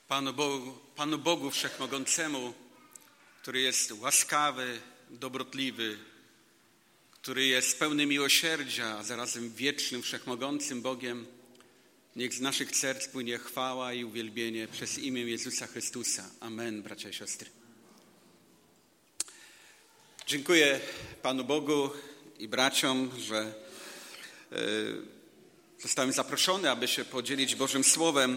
Panu Bogu Wszechmogącemu, który jest łaskawy, dobrotliwy, który jest pełny miłosierdzia, a zarazem wiecznym, wszechmogącym Bogiem, niech z naszych serc płynie chwała i uwielbienie przez imię Jezusa Chrystusa. Amen, bracia i siostry. Dziękuję Panu Bogu i braciom, że zostałem zaproszony, aby się podzielić Bożym Słowem.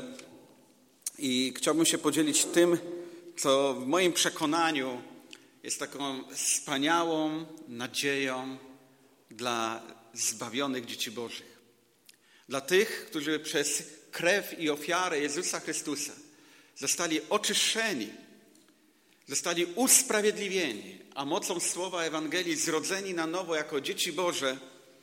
I chciałbym się podzielić tym, co w moim przekonaniu jest taką wspaniałą nadzieją dla zbawionych dzieci Bożych. Dla tych, którzy przez krew i ofiarę Jezusa Chrystusa zostali oczyszczeni, zostali usprawiedliwieni, a mocą słowa Ewangelii zrodzeni na nowo jako dzieci Boże.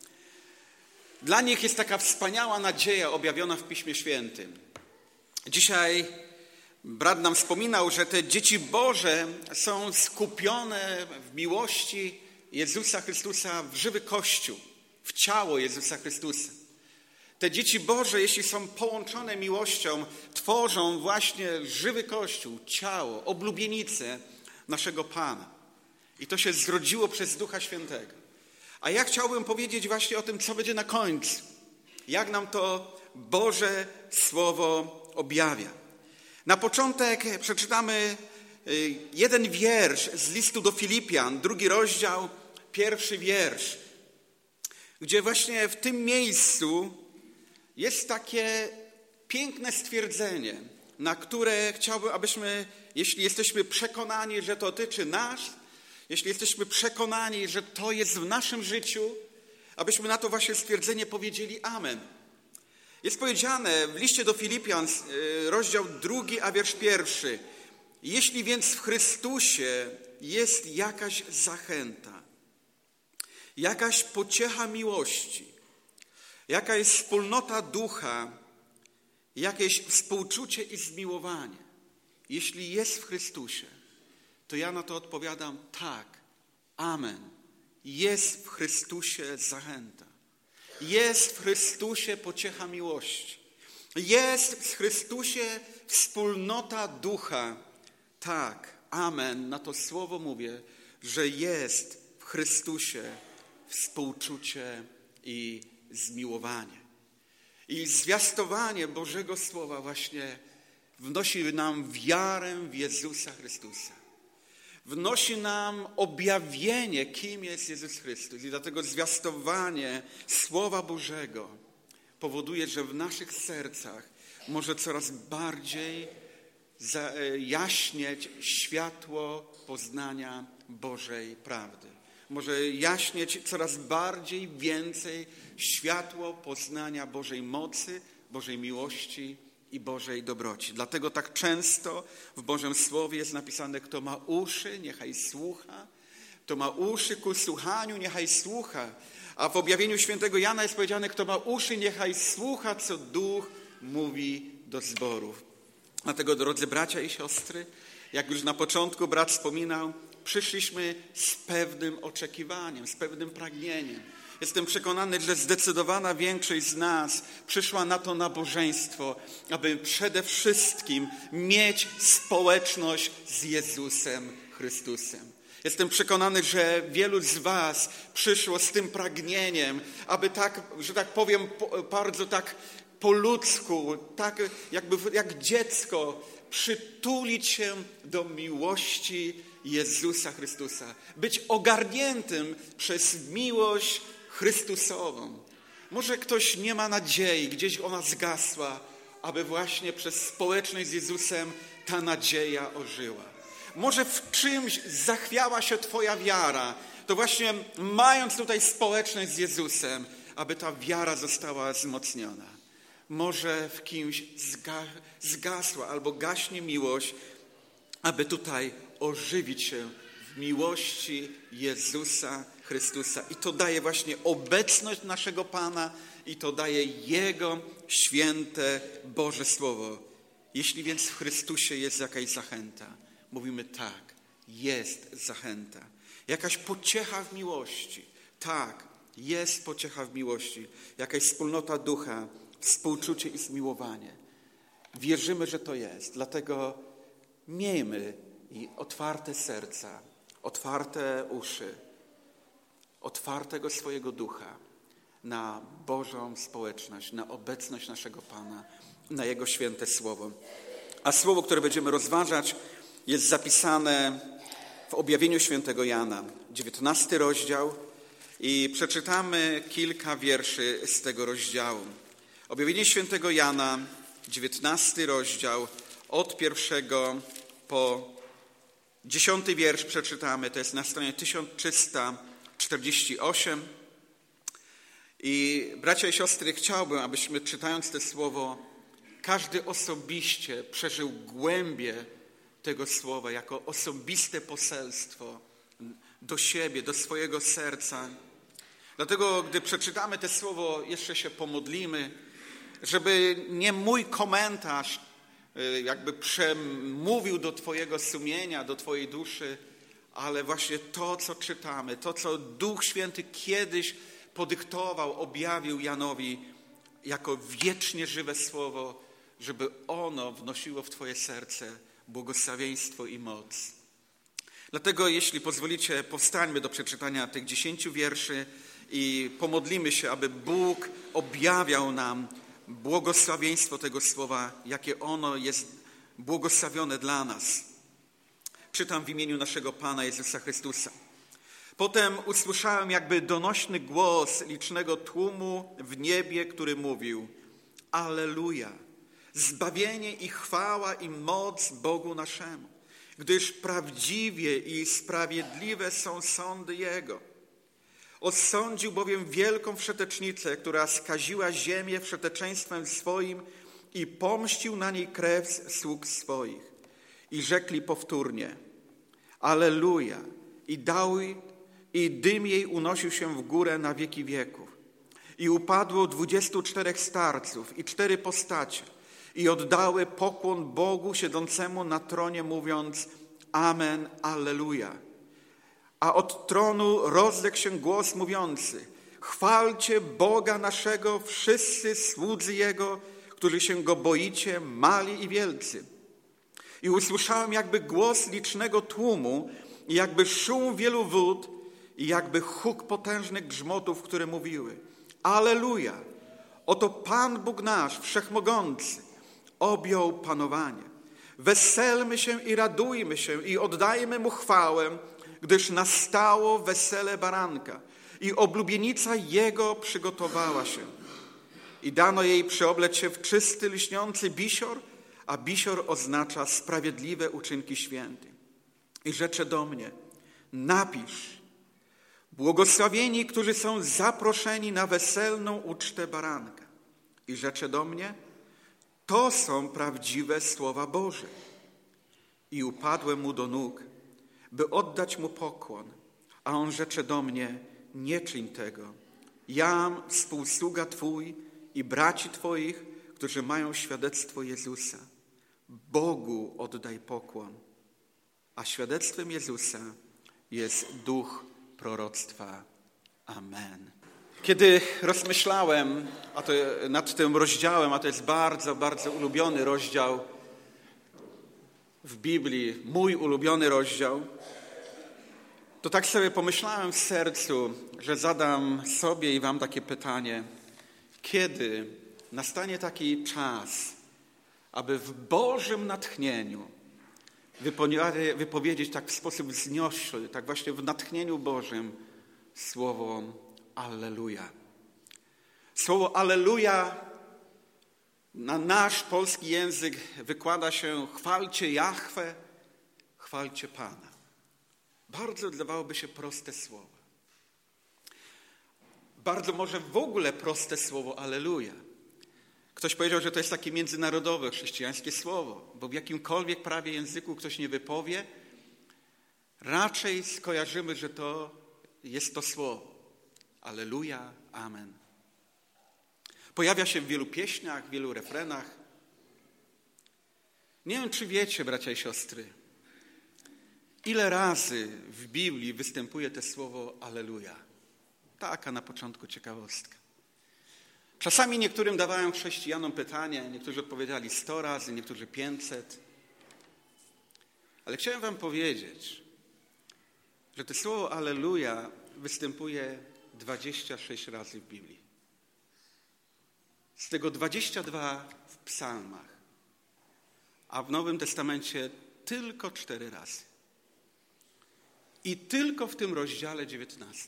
Dla nich jest taka wspaniała nadzieja objawiona w Piśmie Świętym. Dzisiaj brat nam wspominał, że te dzieci Boże są skupione w miłości Jezusa Chrystusa w żywy Kościół, w ciało Jezusa Chrystusa. Te dzieci Boże, jeśli są połączone miłością, tworzą właśnie żywy Kościół, ciało, oblubienicę naszego Pana. I to się zrodziło przez Ducha Świętego. A ja chciałbym powiedzieć właśnie o tym, co będzie na końcu. Jak nam to Boże Słowo objawia. Na początek przeczytamy jeden wiersz z listu do Filipian, 2 rozdział, 1 wiersz, gdzie właśnie w tym miejscu jest takie piękne stwierdzenie, na które chciałbym, abyśmy, jeśli jesteśmy przekonani, że to dotyczy nas, jeśli jesteśmy przekonani, że to jest w naszym życiu, abyśmy na to właśnie stwierdzenie powiedzieli amen. Jest powiedziane w liście do Filipian, rozdział 2, a wiersz 1. Jeśli więc w Chrystusie jest jakaś zachęta, jakaś pociecha miłości, jakaś wspólnota ducha, jakieś współczucie i zmiłowanie, jeśli jest w Chrystusie, to ja na to odpowiadam tak, amen. Jest w Chrystusie zachęta. Jest w Chrystusie pociecha miłości. Jest w Chrystusie wspólnota ducha. Tak, amen. Na to słowo mówię, że jest w Chrystusie współczucie i zmiłowanie. I zwiastowanie Bożego Słowa właśnie wnosi nam wiarę w Jezusa Chrystusa. Wnosi nam objawienie, kim jest Jezus Chrystus. I dlatego zwiastowanie Słowa Bożego powoduje, że w naszych sercach może coraz bardziej jaśnieć światło poznania Bożej prawdy. Może jaśnieć coraz bardziej, więcej światło poznania Bożej mocy, Bożej miłości i Bożej dobroci. Dlatego tak często w Bożym Słowie jest napisane, kto ma uszy, niechaj słucha. Kto ma uszy ku słuchaniu, niechaj słucha. A w objawieniu świętego Jana jest powiedziane, kto ma uszy, niechaj słucha, co Duch mówi do zborów. Dlatego, drodzy bracia i siostry, jak już na początku brat wspominał, przyszliśmy z pewnym oczekiwaniem, z pewnym pragnieniem. Jestem przekonany, że zdecydowana większość z nas przyszła na to nabożeństwo, aby przede wszystkim mieć społeczność z Jezusem Chrystusem. Jestem przekonany, że wielu z was przyszło z tym pragnieniem, aby tak, że tak powiem, bardzo tak po ludzku, tak jakby jak dziecko, przytulić się do miłości Jezusa Chrystusa. Być ogarniętym przez miłość Chrystusową. Może ktoś nie ma nadziei, gdzieś ona zgasła, aby właśnie przez społeczność z Jezusem ta nadzieja ożyła. Może w czymś zachwiała się twoja wiara, to właśnie mając tutaj społeczność z Jezusem, aby ta wiara została wzmocniona. Może w kimś zgasła albo gaśnie miłość, aby tutaj ożywić się w miłości Jezusa Chrystusa. I to daje właśnie obecność naszego Pana i to daje Jego święte Boże Słowo. Jeśli więc w Chrystusie jest jakaś zachęta, mówimy tak, jest zachęta. Jakaś pociecha w miłości, tak, jest pociecha w miłości. Jakaś wspólnota ducha, współczucie i zmiłowanie. Wierzymy, że to jest. Dlatego miejmy i otwarte serca, otwarte uszy, otwartego swojego ducha na Bożą społeczność, na obecność naszego Pana, na Jego święte Słowo. A Słowo, które będziemy rozważać, jest zapisane w objawieniu świętego Jana, 19 rozdział, i przeczytamy kilka wierszy z tego rozdziału. Objawienie świętego Jana, 19 rozdział, od 1 po 10 wiersz przeczytamy. To jest na stronie 1348. I bracia i siostry, chciałbym, abyśmy czytając to słowo, każdy osobiście przeżył głębię tego słowa jako osobiste poselstwo do siebie, do swojego serca. Dlatego, gdy przeczytamy to słowo, jeszcze się pomodlimy, żeby nie mój komentarz jakby przemówił do twojego sumienia, do twojej duszy, ale właśnie to, co czytamy, to, co Duch Święty kiedyś podyktował, objawił Janowi jako wiecznie żywe słowo, żeby ono wnosiło w twoje serce błogosławieństwo i moc. Dlatego, jeśli pozwolicie, powstańmy do przeczytania tych 10 wierszy i pomodlimy się, aby Bóg objawiał nam błogosławieństwo tego słowa, jakie ono jest błogosławione dla nas. Czytam w imieniu naszego Pana Jezusa Chrystusa. Potem usłyszałem jakby donośny głos licznego tłumu w niebie, który mówił: Alleluja! Zbawienie i chwała i moc Bogu naszemu, gdyż prawdziwie i sprawiedliwe są sądy Jego. Osądził bowiem wielką wszetecznicę, która skaziła ziemię wszeteczeństwem swoim i pomścił na niej krew sług swoich. I rzekli powtórnie: Alleluja! I dym jej unosił się w górę na wieki wieków. I upadło 24 starców i 4 postacie i oddały pokłon Bogu siedzącemu na tronie, mówiąc: Amen, Alleluja. A od tronu rozległ się głos mówiący: Chwalcie Boga naszego, wszyscy słudzy Jego, którzy się Go boicie, mali i wielcy. I usłyszałem jakby głos licznego tłumu, i jakby szum wielu wód, i jakby huk potężnych grzmotów, które mówiły: Alleluja! Oto Pan Bóg nasz, wszechmogący, objął panowanie. Weselmy się i radujmy się i oddajmy Mu chwałę, gdyż nastało wesele baranka i oblubienica Jego przygotowała się. I dano jej przeoblec się w czysty, lśniący bisior, a bisior oznacza sprawiedliwe uczynki świętych. I rzecze do mnie: napisz: błogosławieni, którzy są zaproszeni na weselną ucztę baranka. I rzecze do mnie: to są prawdziwe słowa Boże. I upadłem Mu do nóg, by oddać Mu pokłon. A On rzecze do mnie: nie czyń tego. Jam współsługa Twój i braci Twoich, którzy mają świadectwo Jezusa. Bogu oddaj pokłon. A świadectwem Jezusa jest duch proroctwa. Amen. Kiedy rozmyślałem nad tym rozdziałem, a to jest bardzo, bardzo ulubiony rozdział w Biblii, mój ulubiony rozdział, to tak sobie pomyślałem w sercu, że zadam sobie i wam takie pytanie: kiedy nastanie taki czas, aby w Bożym natchnieniu wypowiedzieć tak w sposób wzniośły, tak właśnie w natchnieniu Bożym słowo Alleluja. Słowo Alleluja na nasz polski język wykłada się: chwalcie Jahwe, chwalcie Pana. Bardzo wydawałoby się proste słowo. Bardzo może w ogóle proste słowo Alleluja. Ktoś powiedział, że to jest takie międzynarodowe, chrześcijańskie słowo, bo w jakimkolwiek prawie języku ktoś nie wypowie, raczej skojarzymy, że to jest to słowo. Alleluja, amen. Pojawia się w wielu pieśniach, w wielu refrenach. Nie wiem, czy wiecie, bracia i siostry, ile razy w Biblii występuje to słowo Alleluja. Taka na początku ciekawostka. Czasami niektórym dawałem chrześcijanom pytanie, niektórzy odpowiadali 100 razy, niektórzy 500. Ale chciałem wam powiedzieć, że to słowo Alleluja występuje 26 razy w Biblii. Z tego 22 w psalmach, a w Nowym Testamencie tylko 4 razy. I tylko w tym rozdziale 19.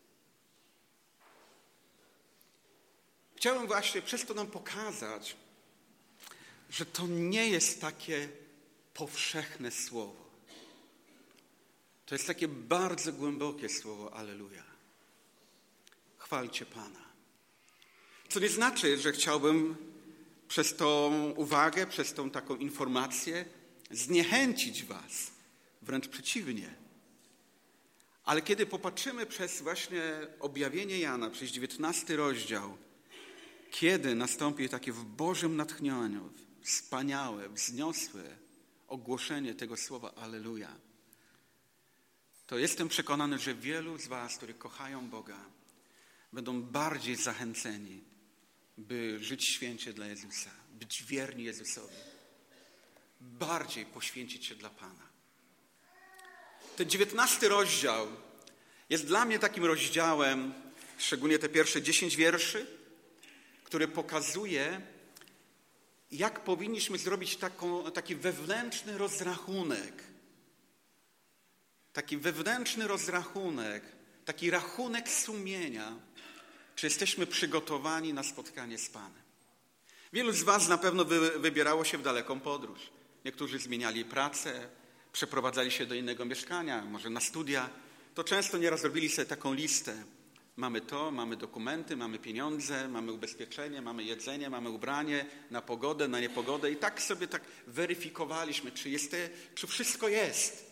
Chciałem właśnie przez to nam pokazać, że to nie jest takie powszechne słowo. To jest takie bardzo głębokie słowo Alleluja. Chwalcie Pana. Co nie znaczy, że chciałbym przez tą uwagę, przez tą taką informację zniechęcić was. Wręcz przeciwnie. Ale kiedy popatrzymy przez właśnie objawienie Jana, przez 19 rozdział, kiedy nastąpi takie w Bożym natchnieniu wspaniałe, wzniosłe ogłoszenie tego słowa Alleluja, to jestem przekonany, że wielu z was, którzy kochają Boga, będą bardziej zachęceni, by żyć święcie dla Jezusa, być wierni Jezusowi, bardziej poświęcić się dla Pana. Ten 19 rozdział jest dla mnie takim rozdziałem, szczególnie te pierwsze 10 wierszy, który pokazuje, jak powinniśmy zrobić taki wewnętrzny rozrachunek. Taki wewnętrzny rozrachunek, taki rachunek sumienia, czy jesteśmy przygotowani na spotkanie z Panem. Wielu z was na pewno wybierało się w daleką podróż. Niektórzy zmieniali pracę, przeprowadzali się do innego mieszkania, może na studia. To często nieraz robili sobie taką listę. Mamy to, mamy dokumenty, mamy pieniądze, mamy ubezpieczenie, mamy jedzenie, mamy ubranie, na pogodę, na niepogodę. I tak sobie weryfikowaliśmy, czy wszystko jest.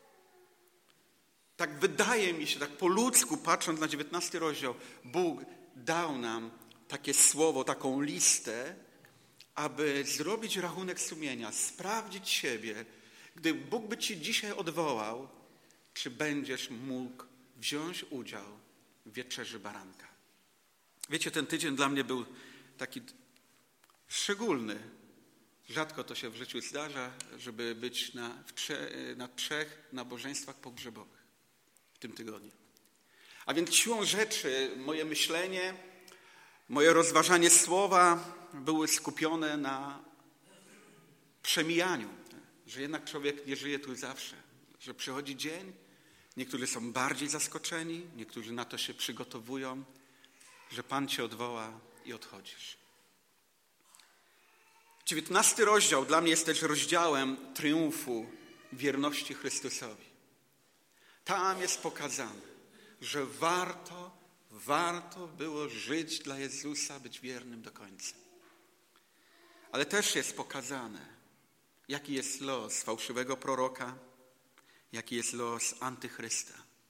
Tak wydaje mi się, tak po ludzku, patrząc na 19 rozdział, Bóg dał nam takie słowo, taką listę, aby zrobić rachunek sumienia, sprawdzić siebie. Gdy Bóg by ci dzisiaj odwołał, czy będziesz mógł wziąć udział w wieczerzy baranka. Wiecie, ten tydzień dla mnie był taki szczególny. Rzadko to się w życiu zdarza, żeby być na 3 nabożeństwach pogrzebowych w tym tygodniu. A więc siłą rzeczy moje myślenie, moje rozważanie słowa były skupione na przemijaniu. Że jednak człowiek nie żyje tu zawsze. Że przychodzi dzień, niektórzy są bardziej zaskoczeni, niektórzy na to się przygotowują, że Pan cię odwoła i odchodzisz. 19 rozdział dla mnie jest też rozdziałem triumfu wierności Chrystusowi. Tam jest pokazane, że warto było żyć dla Jezusa, być wiernym do końca. Ale też jest pokazane, jaki jest los fałszywego proroka, jaki jest los antychrysta.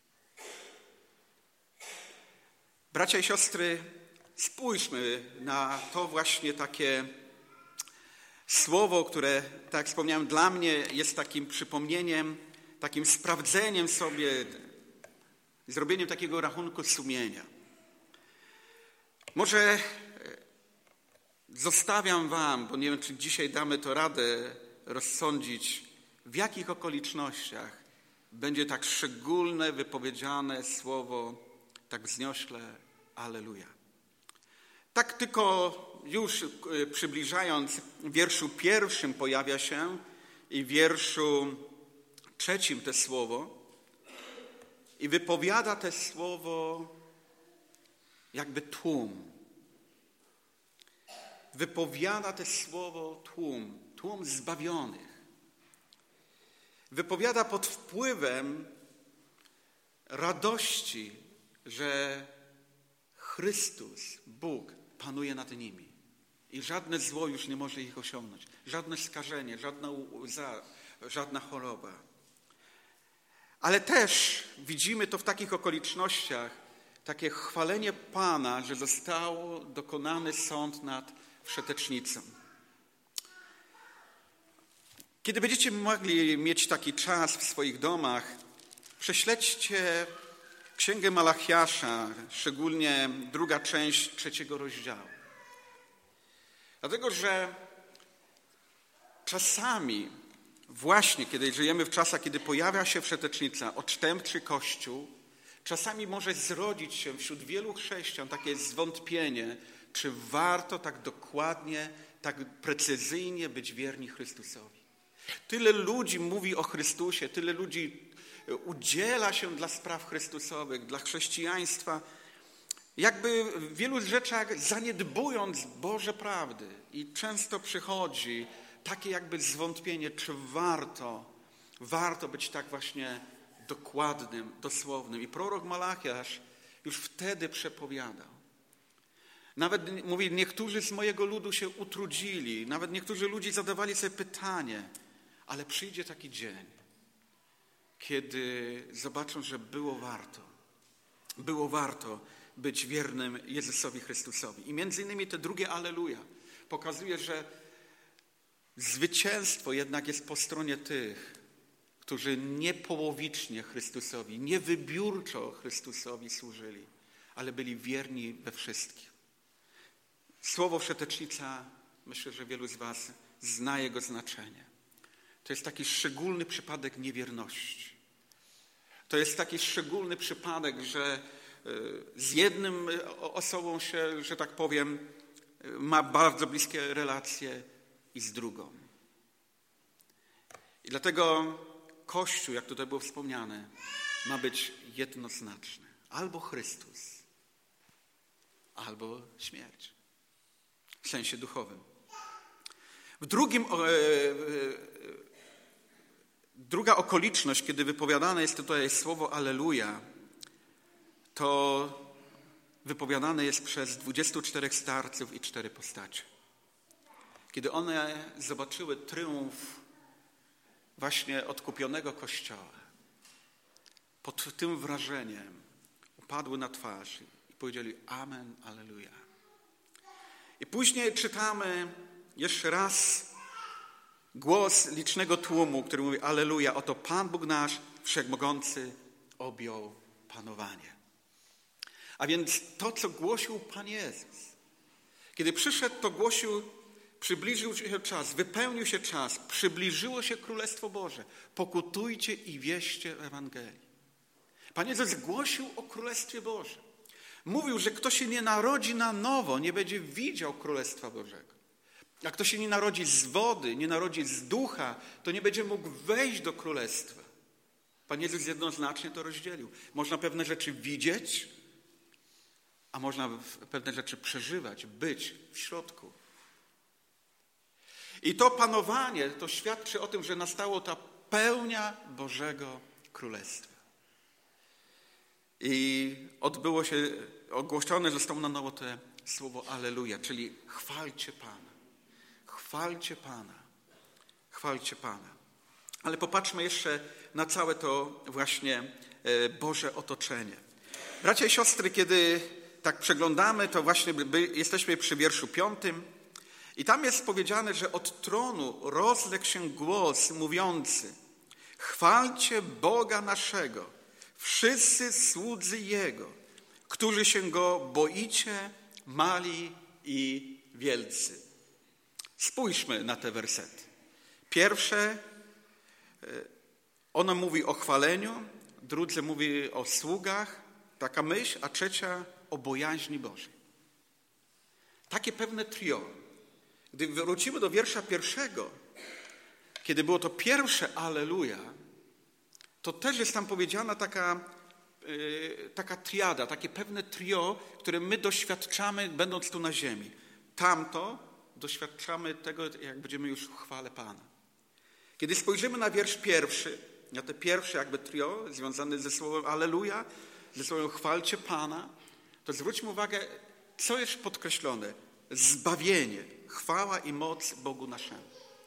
Bracia i siostry, spójrzmy na to właśnie takie słowo, które, tak jak wspomniałem, dla mnie jest takim przypomnieniem, takim sprawdzeniem sobie, zrobieniem takiego rachunku sumienia. Może zostawiam wam, bo nie wiem, czy dzisiaj damy to radę rozsądzić, w jakich okolicznościach będzie tak szczególne wypowiedziane słowo, tak wzniośle Alleluja. Tak tylko już przybliżając, w wierszu 1 pojawia się i w wierszu 3 to słowo i wypowiada to słowo jakby tłum. Wypowiada to słowo tłum zbawionych. Wypowiada pod wpływem radości, że Chrystus, Bóg, panuje nad nimi. I żadne zło już nie może ich osiągnąć. Żadne skażenie, żadna łza, żadna choroba. Ale też widzimy to w takich okolicznościach, takie chwalenie Pana, że został dokonany sąd nad wszetecznicą. Kiedy będziecie mogli mieć taki czas w swoich domach, prześledźcie Księgę Malachiasza, szczególnie 2. część 3. rozdziału. Dlatego, że czasami, właśnie kiedy żyjemy w czasach, kiedy pojawia się wszetecznica, odstępczy Kościół, czasami może zrodzić się wśród wielu chrześcijan takie zwątpienie, czy warto tak dokładnie, tak precyzyjnie być wierni Chrystusowi. Tyle ludzi mówi o Chrystusie, tyle ludzi udziela się dla spraw chrystusowych, dla chrześcijaństwa, jakby w wielu rzeczach zaniedbując Boże prawdy. I często przychodzi takie jakby zwątpienie, czy warto być tak właśnie dokładnym, dosłownym. I prorok Malachiasz już wtedy przepowiadał. Nawet mówi, niektórzy z mojego ludu się utrudzili, nawet niektórzy ludzie zadawali sobie pytanie, ale przyjdzie taki dzień, kiedy zobaczą, że było warto być wiernym Jezusowi Chrystusowi. I między innymi te drugie Alleluja pokazuje, że zwycięstwo jednak jest po stronie tych, którzy nie połowicznie Chrystusowi, nie wybiórczo Chrystusowi służyli, ale byli wierni we wszystkim. Słowo wszetecznica, myślę, że wielu z was zna jego znaczenie. To jest taki szczególny przypadek niewierności. To jest taki szczególny przypadek, że z jednym osobą się, że tak powiem, ma bardzo bliskie relacje i z drugą. I dlatego Kościół, jak tutaj było wspomniane, ma być jednoznaczny. Albo Chrystus, albo śmierć. W sensie duchowym. Druga okoliczność, kiedy wypowiadane jest tutaj słowo Alleluja, to wypowiadane jest przez 24 starców i 4 postacie. Kiedy one zobaczyły triumf właśnie odkupionego Kościoła, pod tym wrażeniem upadły na twarz i powiedzieli Amen, Alleluja. I później czytamy jeszcze raz głos licznego tłumu, który mówi Alleluja, oto Pan Bóg nasz, Wszechmogący objął panowanie. A więc to, co głosił Pan Jezus. Kiedy przyszedł, to głosił, przybliżył się czas, wypełnił się czas, przybliżyło się Królestwo Boże. Pokutujcie i wieście Ewangelii. Pan Jezus głosił o Królestwie Bożym. Mówił, że kto się nie narodzi na nowo, nie będzie widział Królestwa Bożego. A kto się nie narodzi z wody, nie narodzi z ducha, to nie będzie mógł wejść do Królestwa. Pan Jezus jednoznacznie to rozdzielił. Można pewne rzeczy widzieć, a można pewne rzeczy przeżywać, być w środku. I to panowanie, to świadczy o tym, że nastało ta pełnia Bożego Królestwa. I odbyło się, ogłoszone zostało na nowo to słowo Alleluja, czyli chwalcie Pana. Chwalcie Pana. Chwalcie Pana. Ale popatrzmy jeszcze na całe to właśnie Boże otoczenie. Bracia i siostry, kiedy tak przeglądamy, to właśnie jesteśmy przy wierszu 5 i tam jest powiedziane, że od tronu rozległ się głos mówiący chwalcie Boga naszego, wszyscy słudzy Jego, którzy się Go boicie, mali i wielcy. Spójrzmy na te wersety. Pierwsze, ono mówi o chwaleniu, drugie mówi o sługach, taka myśl, a trzecia o bojaźni Bożej. Takie pewne trio. Gdy wrócimy do wiersza 1, kiedy było to pierwsze Alleluja, to też jest tam powiedziana taka triada, takie pewne trio, które my doświadczamy, będąc tu na ziemi. Tamto doświadczamy tego, jak będziemy już w chwale Pana. Kiedy spojrzymy na wiersz 1, na te pierwsze jakby trio związane ze słowem Alleluja, ze słowem chwalcie Pana, to zwróćmy uwagę, co jest podkreślone. Zbawienie, chwała i moc Bogu naszemu.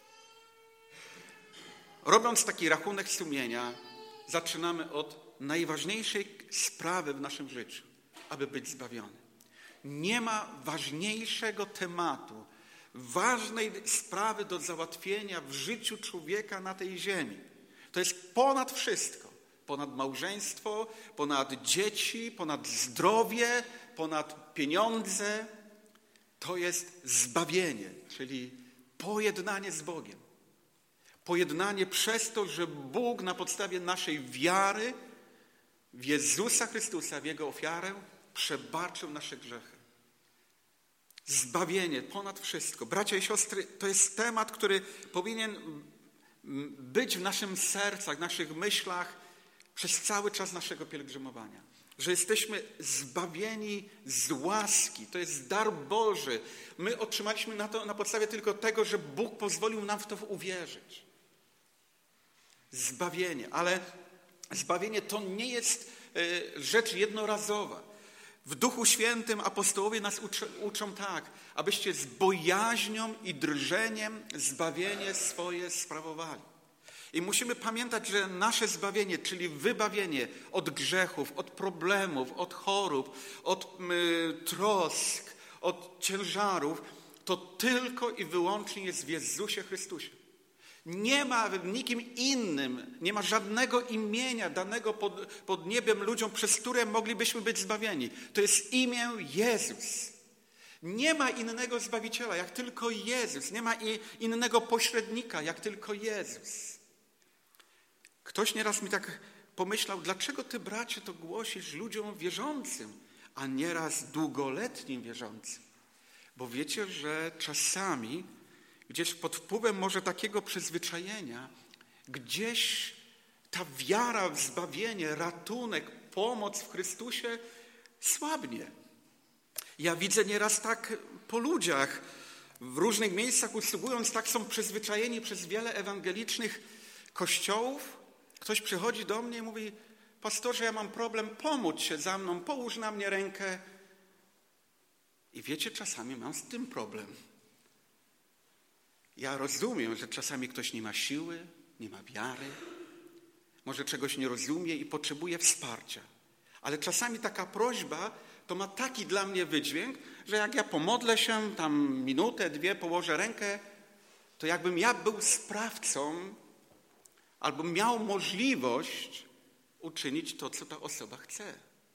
Robiąc taki rachunek sumienia, zaczynamy od najważniejszej sprawy w naszym życiu, aby być zbawiony. Nie ma ważniejszego tematu, ważnej sprawy do załatwienia w życiu człowieka na tej ziemi. To jest ponad wszystko. Ponad małżeństwo, ponad dzieci, ponad zdrowie, ponad pieniądze. to jest zbawienie, czyli pojednanie z Bogiem. Pojednanie przez to, że Bóg na podstawie naszej wiary w Jezusa Chrystusa, w Jego ofiarę, przebaczył nasze grzechy. Zbawienie ponad wszystko. Bracia i siostry, to jest temat, który powinien być w naszych sercach, w naszych myślach przez cały czas naszego pielgrzymowania. Że jesteśmy zbawieni z łaski. To jest dar Boży. My otrzymaliśmy to na podstawie tylko tego, że Bóg pozwolił nam w to uwierzyć. Zbawienie. Ale zbawienie to nie jest rzecz jednorazowa. W Duchu Świętym apostołowie nas uczą tak, abyście z bojaźnią i drżeniem zbawienie swoje sprawowali. I musimy pamiętać, że nasze zbawienie, czyli wybawienie od grzechów, od problemów, od chorób, od trosk, od ciężarów, to tylko i wyłącznie jest w Jezusie Chrystusie. Nie ma w nikim innym, nie ma żadnego imienia danego pod niebem ludziom, przez które moglibyśmy być zbawieni. To jest imię Jezus. Nie ma innego Zbawiciela, jak tylko Jezus. Nie ma innego pośrednika, jak tylko Jezus. Ktoś nieraz mi tak pomyślał, dlaczego ty, bracie, to głosisz ludziom wierzącym, a nieraz długoletnim wierzącym? Bo wiecie, że czasami gdzieś pod wpływem może takiego przyzwyczajenia, gdzieś ta wiara w zbawienie, ratunek, pomoc w Chrystusie słabnie. Ja widzę nieraz tak po ludziach, w różnych miejscach usługując, tak są przyzwyczajeni przez wiele ewangelicznych kościołów. Ktoś przychodzi do mnie i mówi: pastorze, ja mam problem, pomódl się za mną, połóż na mnie rękę. I wiecie, czasami mam z tym problem. Ja rozumiem, że czasami ktoś nie ma siły, nie ma wiary, może czegoś nie rozumie i potrzebuje wsparcia. Ale czasami taka prośba to ma taki dla mnie wydźwięk, że jak ja pomodlę się, tam minutę, dwie, położę rękę, to jakbym ja był sprawcą albo miał możliwość uczynić to, co ta osoba chce.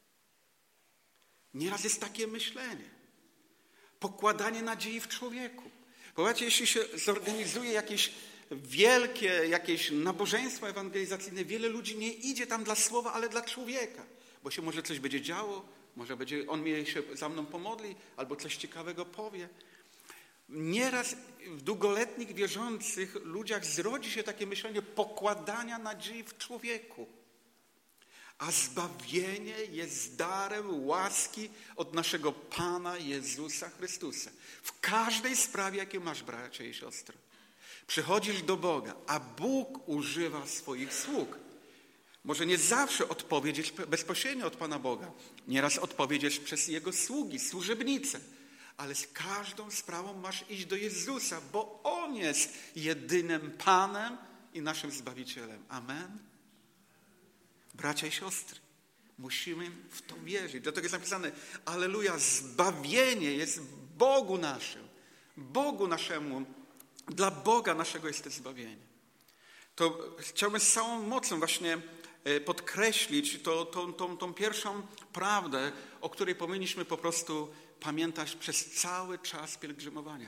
Nieraz jest takie myślenie. Pokładanie nadziei w człowieku. Popatrzcie, jeśli się zorganizuje jakieś jakieś nabożeństwo ewangelizacyjne, wiele ludzi nie idzie tam dla słowa, ale dla człowieka. Bo się może coś będzie działo, może on mnie się za mną pomodli, albo coś ciekawego powie. Nieraz w długoletnich, wierzących ludziach zrodzi się takie myślenie pokładania nadziei w człowieku. A zbawienie jest darem łaski od naszego Pana Jezusa Chrystusa. W każdej sprawie, jakie masz, bracia i siostry. Przychodzisz do Boga, a Bóg używa swoich sług. Może nie zawsze odpowiedź jest bezpośrednio od Pana Boga. Nieraz odpowiedź jest przez Jego sługi, służebnice. Ale z każdą sprawą masz iść do Jezusa, bo On jest jedynym Panem i naszym Zbawicielem. Amen. Bracia i siostry, musimy w to wierzyć. Dlatego jest napisane: Alleluja, zbawienie jest Bogu naszemu, dla Boga naszego jest to zbawienie. To chciałbym z całą mocą właśnie podkreślić tą pierwszą prawdę, o której powinniśmy po prostu pamiętać przez cały czas pielgrzymowania.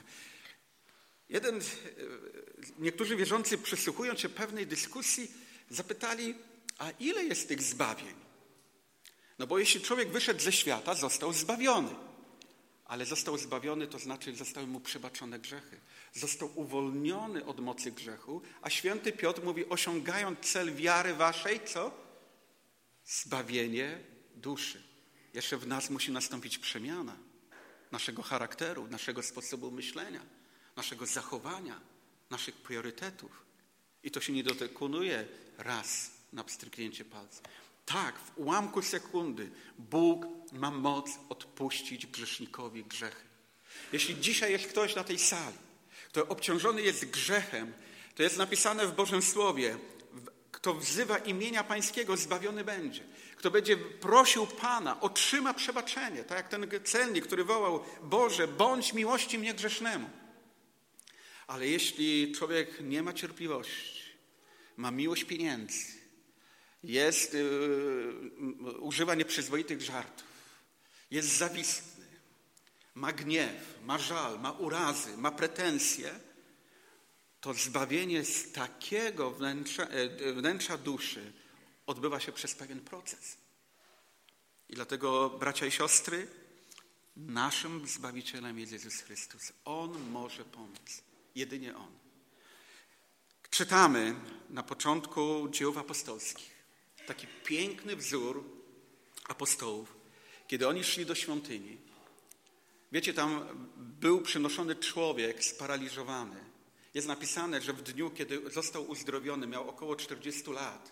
Niektórzy wierzący, przysłuchując się pewnej dyskusji, zapytali: a ile jest tych zbawień? No bo jeśli człowiek wyszedł ze świata, został zbawiony. Ale został zbawiony, to znaczy zostały mu przebaczone grzechy. Został uwolniony od mocy grzechu, a święty Piotr mówi: osiągając cel wiary waszej, co? Zbawienie duszy. Jeszcze w nas musi nastąpić przemiana naszego charakteru, naszego sposobu myślenia, naszego zachowania, naszych priorytetów. I to się nie dokonuje raz na pstryknięcie palca. Tak, w ułamku sekundy Bóg ma moc odpuścić grzesznikowi grzechy. Jeśli dzisiaj jest ktoś na tej sali, kto obciążony jest grzechem, to jest napisane w Bożym Słowie: kto wzywa imienia Pańskiego, zbawiony będzie. Kto będzie prosił Pana, otrzyma przebaczenie. Tak jak ten celnik, który wołał: Boże, bądź miłości mnie grzesznemu. Ale jeśli człowiek nie ma cierpliwości, ma miłość pieniędzy, używa nieprzyzwoitych żartów, jest zawistny, ma gniew, ma żal, ma urazy, ma pretensje, to zbawienie z takiego wnętrza duszy odbywa się przez pewien proces. I dlatego, bracia i siostry, naszym Zbawicielem jest Jezus Chrystus. On może pomóc. Jedynie On. Czytamy na początku Dziejów Apostolskich taki piękny wzór apostołów, kiedy oni szli do świątyni. Wiecie, tam był przynoszony człowiek sparaliżowany. Jest napisane, że w dniu, kiedy został uzdrowiony, miał około 40 lat.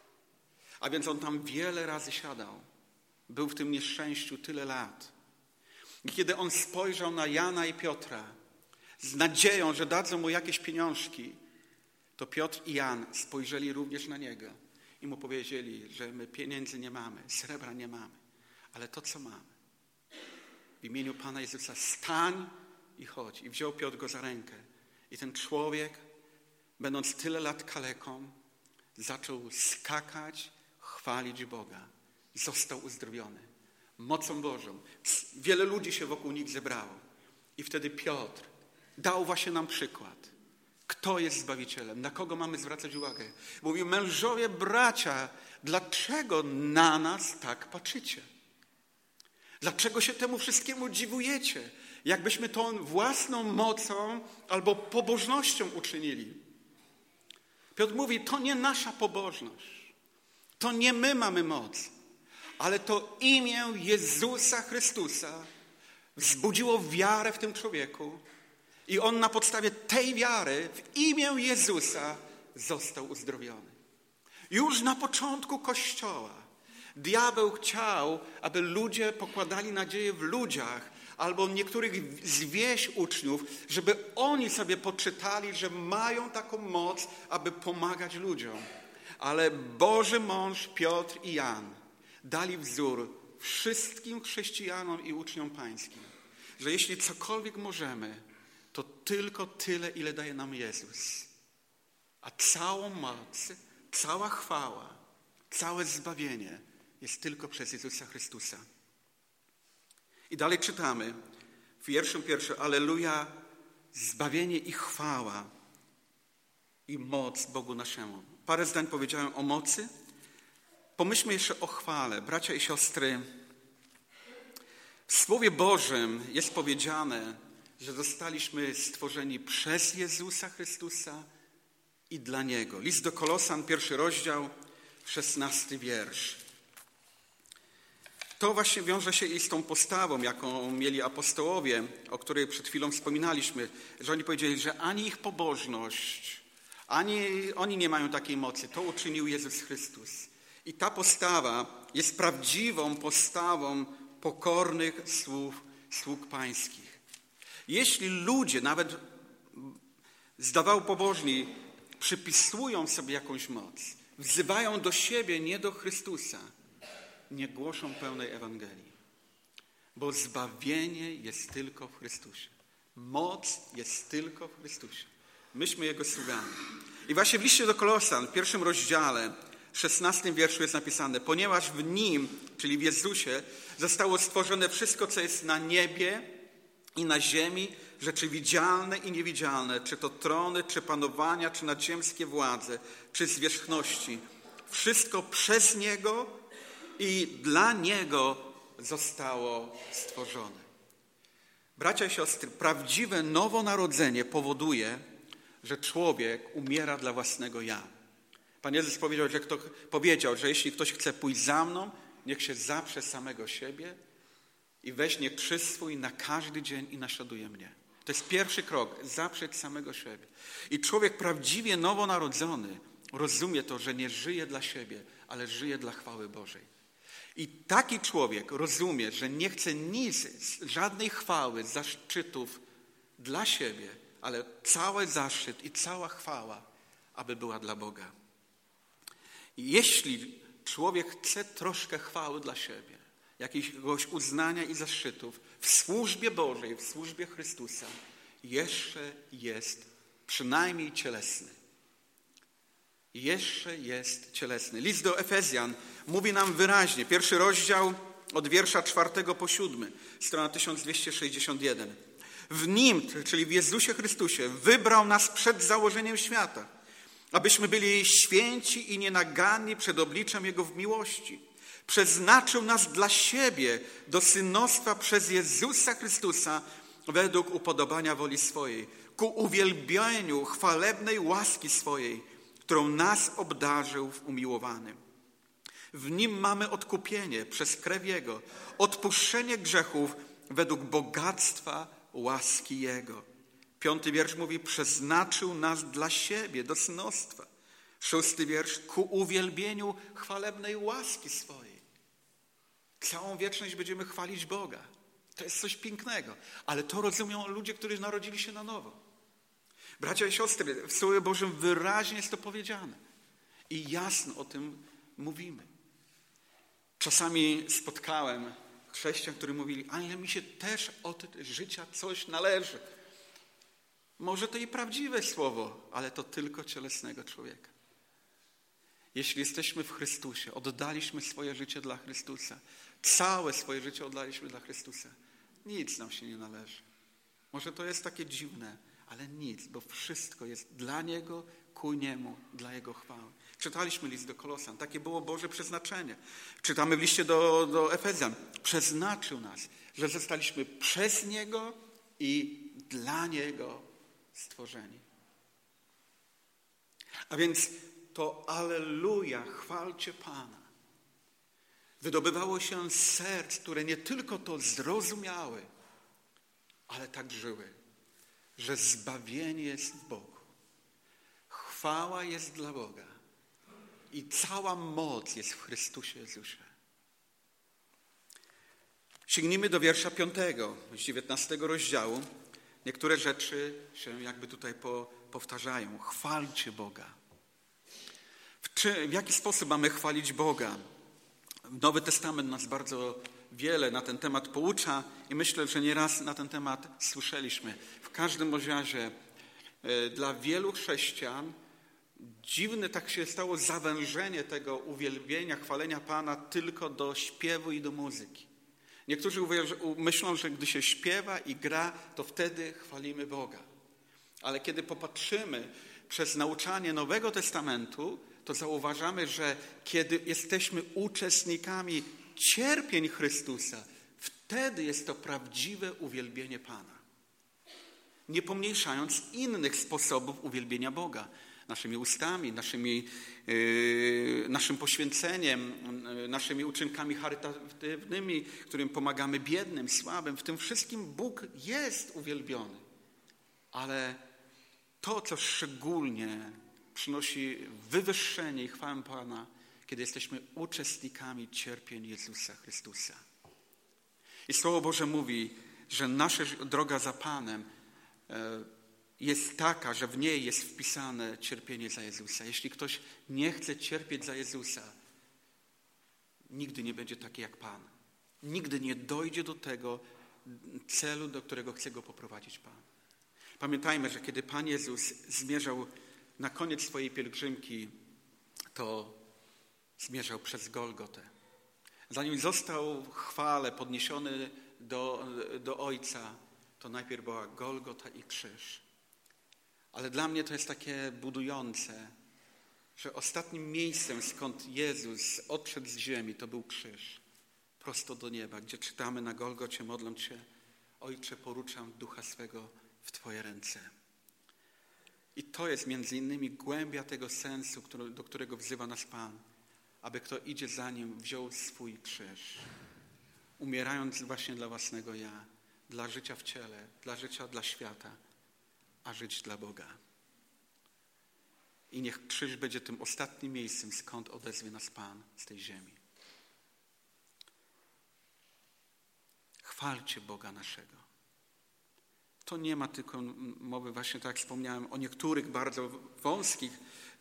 A więc on tam wiele razy siadał. Był w tym nieszczęściu tyle lat. I kiedy on spojrzał na Jana i Piotra z nadzieją, że dadzą mu jakieś pieniążki, to Piotr i Jan spojrzeli również na niego i mu powiedzieli, że my pieniędzy nie mamy, srebra nie mamy, ale to, co mamy. W imieniu Pana Jezusa stań i chodź. I wziął Piotr go za rękę. I ten człowiek, będąc tyle lat kaleką, zaczął skakać, chwalić Boga. Został uzdrowiony. Mocą Bożą. Wiele ludzi się wokół nich zebrało. I wtedy Piotr dał właśnie nam przykład. Kto jest Zbawicielem? Na kogo mamy zwracać uwagę? Mówił, mężowie, bracia, dlaczego na nas tak patrzycie? Dlaczego się temu wszystkiemu dziwujecie? Jakbyśmy to własną mocą albo pobożnością uczynili. Piotr mówi, to nie nasza pobożność. To nie my mamy moc. Ale to imię Jezusa Chrystusa wzbudziło wiarę w tym człowieku. I on na podstawie tej wiary w imię Jezusa został uzdrowiony. Już na początku Kościoła diabeł chciał, aby ludzie pokładali nadzieję w ludziach albo niektórych z wieś uczniów, żeby oni sobie poczytali, że mają taką moc, aby pomagać ludziom. Ale Boży mąż Piotr i Jan dali wzór wszystkim chrześcijanom i uczniom pańskim, że jeśli cokolwiek możemy, to tylko tyle, ile daje nam Jezus. A całą moc, cała chwała, całe zbawienie jest tylko przez Jezusa Chrystusa. I dalej czytamy w wierszu pierwszym, Alleluja, zbawienie i chwała i moc Bogu naszemu. Parę zdań powiedziałem o mocy. Pomyślmy jeszcze o chwale. Bracia i siostry, w Słowie Bożym jest powiedziane, że zostaliśmy stworzeni przez Jezusa Chrystusa i dla Niego. List do Kolosan, 1 rozdział, 16 wiersz. To właśnie wiąże się i z tą postawą, jaką mieli apostołowie, o której przed chwilą wspominaliśmy, że oni powiedzieli, że ani ich pobożność, ani oni nie mają takiej mocy. To uczynił Jezus Chrystus. I ta postawa jest prawdziwą postawą pokornych sług pańskich. Jeśli ludzie, nawet zdawało pobożni, przypisują sobie jakąś moc, wzywają do siebie, nie do Chrystusa, nie głoszą pełnej Ewangelii. Bo zbawienie jest tylko w Chrystusie. Moc jest tylko w Chrystusie. Myśmy Jego sługami. I właśnie w liście do Kolosan, w 1 rozdziale, 16 wierszu jest napisane, ponieważ w Nim, czyli w Jezusie, zostało stworzone wszystko, co jest na niebie i na ziemi, rzeczy widzialne i niewidzialne, czy to trony, czy panowania, czy nadziemskie władze, czy zwierzchności. Wszystko przez Niego i dla Niego zostało stworzone. Bracia i siostry, prawdziwe nowonarodzenie powoduje, że człowiek umiera dla własnego ja. Pan Jezus powiedział, że jeśli ktoś chce pójść za mną, niech się zaprze samego siebie i weźmie krzyż swój na każdy dzień i naśladuje mnie. To jest pierwszy krok, zaprzeć samego siebie. I człowiek prawdziwie nowonarodzony rozumie to, że nie żyje dla siebie, ale żyje dla chwały Bożej. I taki człowiek rozumie, że nie chce nic, żadnej chwały, zaszczytów dla siebie, ale cały zaszczyt i cała chwała, aby była dla Boga. I jeśli człowiek chce troszkę chwały dla siebie, jakiegoś uznania i zaszczytów w służbie Bożej, w służbie Chrystusa, jeszcze jest przynajmniej cielesny. Jeszcze jest cielesny. List do Efezjan mówi nam wyraźnie, 1 rozdział, od wiersza 4 po 7, strona 1261. W Nim, czyli w Jezusie Chrystusie, wybrał nas przed założeniem świata, abyśmy byli święci i nienaganni przed obliczem Jego w miłości. Przeznaczył nas dla siebie do synostwa przez Jezusa Chrystusa według upodobania woli swojej, ku uwielbieniu chwalebnej łaski swojej, którą nas obdarzył w umiłowanym. W Nim mamy odkupienie przez krew Jego, odpuszczenie grzechów według bogactwa łaski Jego. 5 wiersz mówi, przeznaczył nas dla siebie do synostwa. 6 wiersz, ku uwielbieniu chwalebnej łaski swojej. Całą wieczność będziemy chwalić Boga. To jest coś pięknego, ale to rozumią ludzie, którzy narodzili się na nowo. Bracia i siostry, w Słowie Bożym wyraźnie jest to powiedziane i jasno o tym mówimy. Czasami spotkałem chrześcijan, którzy mówili, ale mi się też od życia coś należy. Może to i prawdziwe słowo, ale to tylko cielesnego człowieka. Jeśli jesteśmy w Chrystusie, oddaliśmy swoje życie dla Chrystusa, całe swoje życie oddaliśmy dla Chrystusa, nic nam się nie należy. Może to jest takie dziwne, ale nic, bo wszystko jest dla Niego, ku Niemu, dla Jego chwały. Czytaliśmy list do Kolosan, takie było Boże przeznaczenie. Czytamy w liście do Efezjan. Przeznaczył nas, że zostaliśmy przez Niego i dla Niego stworzeni. A więc to alleluja, chwalcie Pana. Wydobywało się z serc, które nie tylko to zrozumiały, ale tak żyły, że zbawienie jest w Bogu. Chwała jest dla Boga i cała moc jest w Chrystusie Jezusie. Sięgnijmy do wiersza 5, z 19 rozdziału. Niektóre rzeczy się jakby tutaj powtarzają. Chwalcie Boga. W jaki sposób mamy chwalić Boga? Nowy Testament nas bardzo wiele na ten temat poucza i myślę, że nieraz na ten temat słyszeliśmy. W każdym razie dla wielu chrześcijan dziwne tak się stało zawężenie tego uwielbienia, chwalenia Pana tylko do śpiewu i do muzyki. Niektórzy myślą, że gdy się śpiewa i gra, to wtedy chwalimy Boga. Ale kiedy popatrzymy przez nauczanie Nowego Testamentu, to zauważamy, że kiedy jesteśmy uczestnikami cierpień Chrystusa, wtedy jest to prawdziwe uwielbienie Pana. Nie pomniejszając innych sposobów uwielbienia Boga. Naszymi ustami, naszym poświęceniem, naszymi uczynkami charytatywnymi, którym pomagamy biednym, słabym. W tym wszystkim Bóg jest uwielbiony. Ale to, co szczególnie przynosi wywyższenie i chwałę Pana, kiedy jesteśmy uczestnikami cierpień Jezusa Chrystusa. I Słowo Boże mówi, że nasza droga za Panem jest taka, że w niej jest wpisane cierpienie za Jezusa. Jeśli ktoś nie chce cierpieć za Jezusa, nigdy nie będzie taki jak Pan. Nigdy nie dojdzie do tego celu, do którego chce go poprowadzić Pan. Pamiętajmy, że kiedy Pan Jezus zmierzał na koniec swojej pielgrzymki, to zmierzał przez Golgotę. Zanim został w chwale podniesiony do Ojca, to najpierw była Golgota i krzyż. Ale dla mnie to jest takie budujące, że ostatnim miejscem, skąd Jezus odszedł z ziemi, to był krzyż. Prosto do nieba, gdzie czytamy na Golgocie, modląc się, Ojcze, poruczam Ducha swego w Twoje ręce. I to jest między innymi głębia tego sensu, do którego wzywa nas Pan, aby kto idzie za Nim, wziął swój krzyż, umierając właśnie dla własnego ja, dla życia w ciele, dla życia dla świata, a żyć dla Boga. I niech krzyż będzie tym ostatnim miejscem, skąd odezwie nas Pan z tej ziemi. Chwalcie Boga naszego. To nie ma tylko mowy, właśnie tak jak wspomniałem, o niektórych bardzo wąskich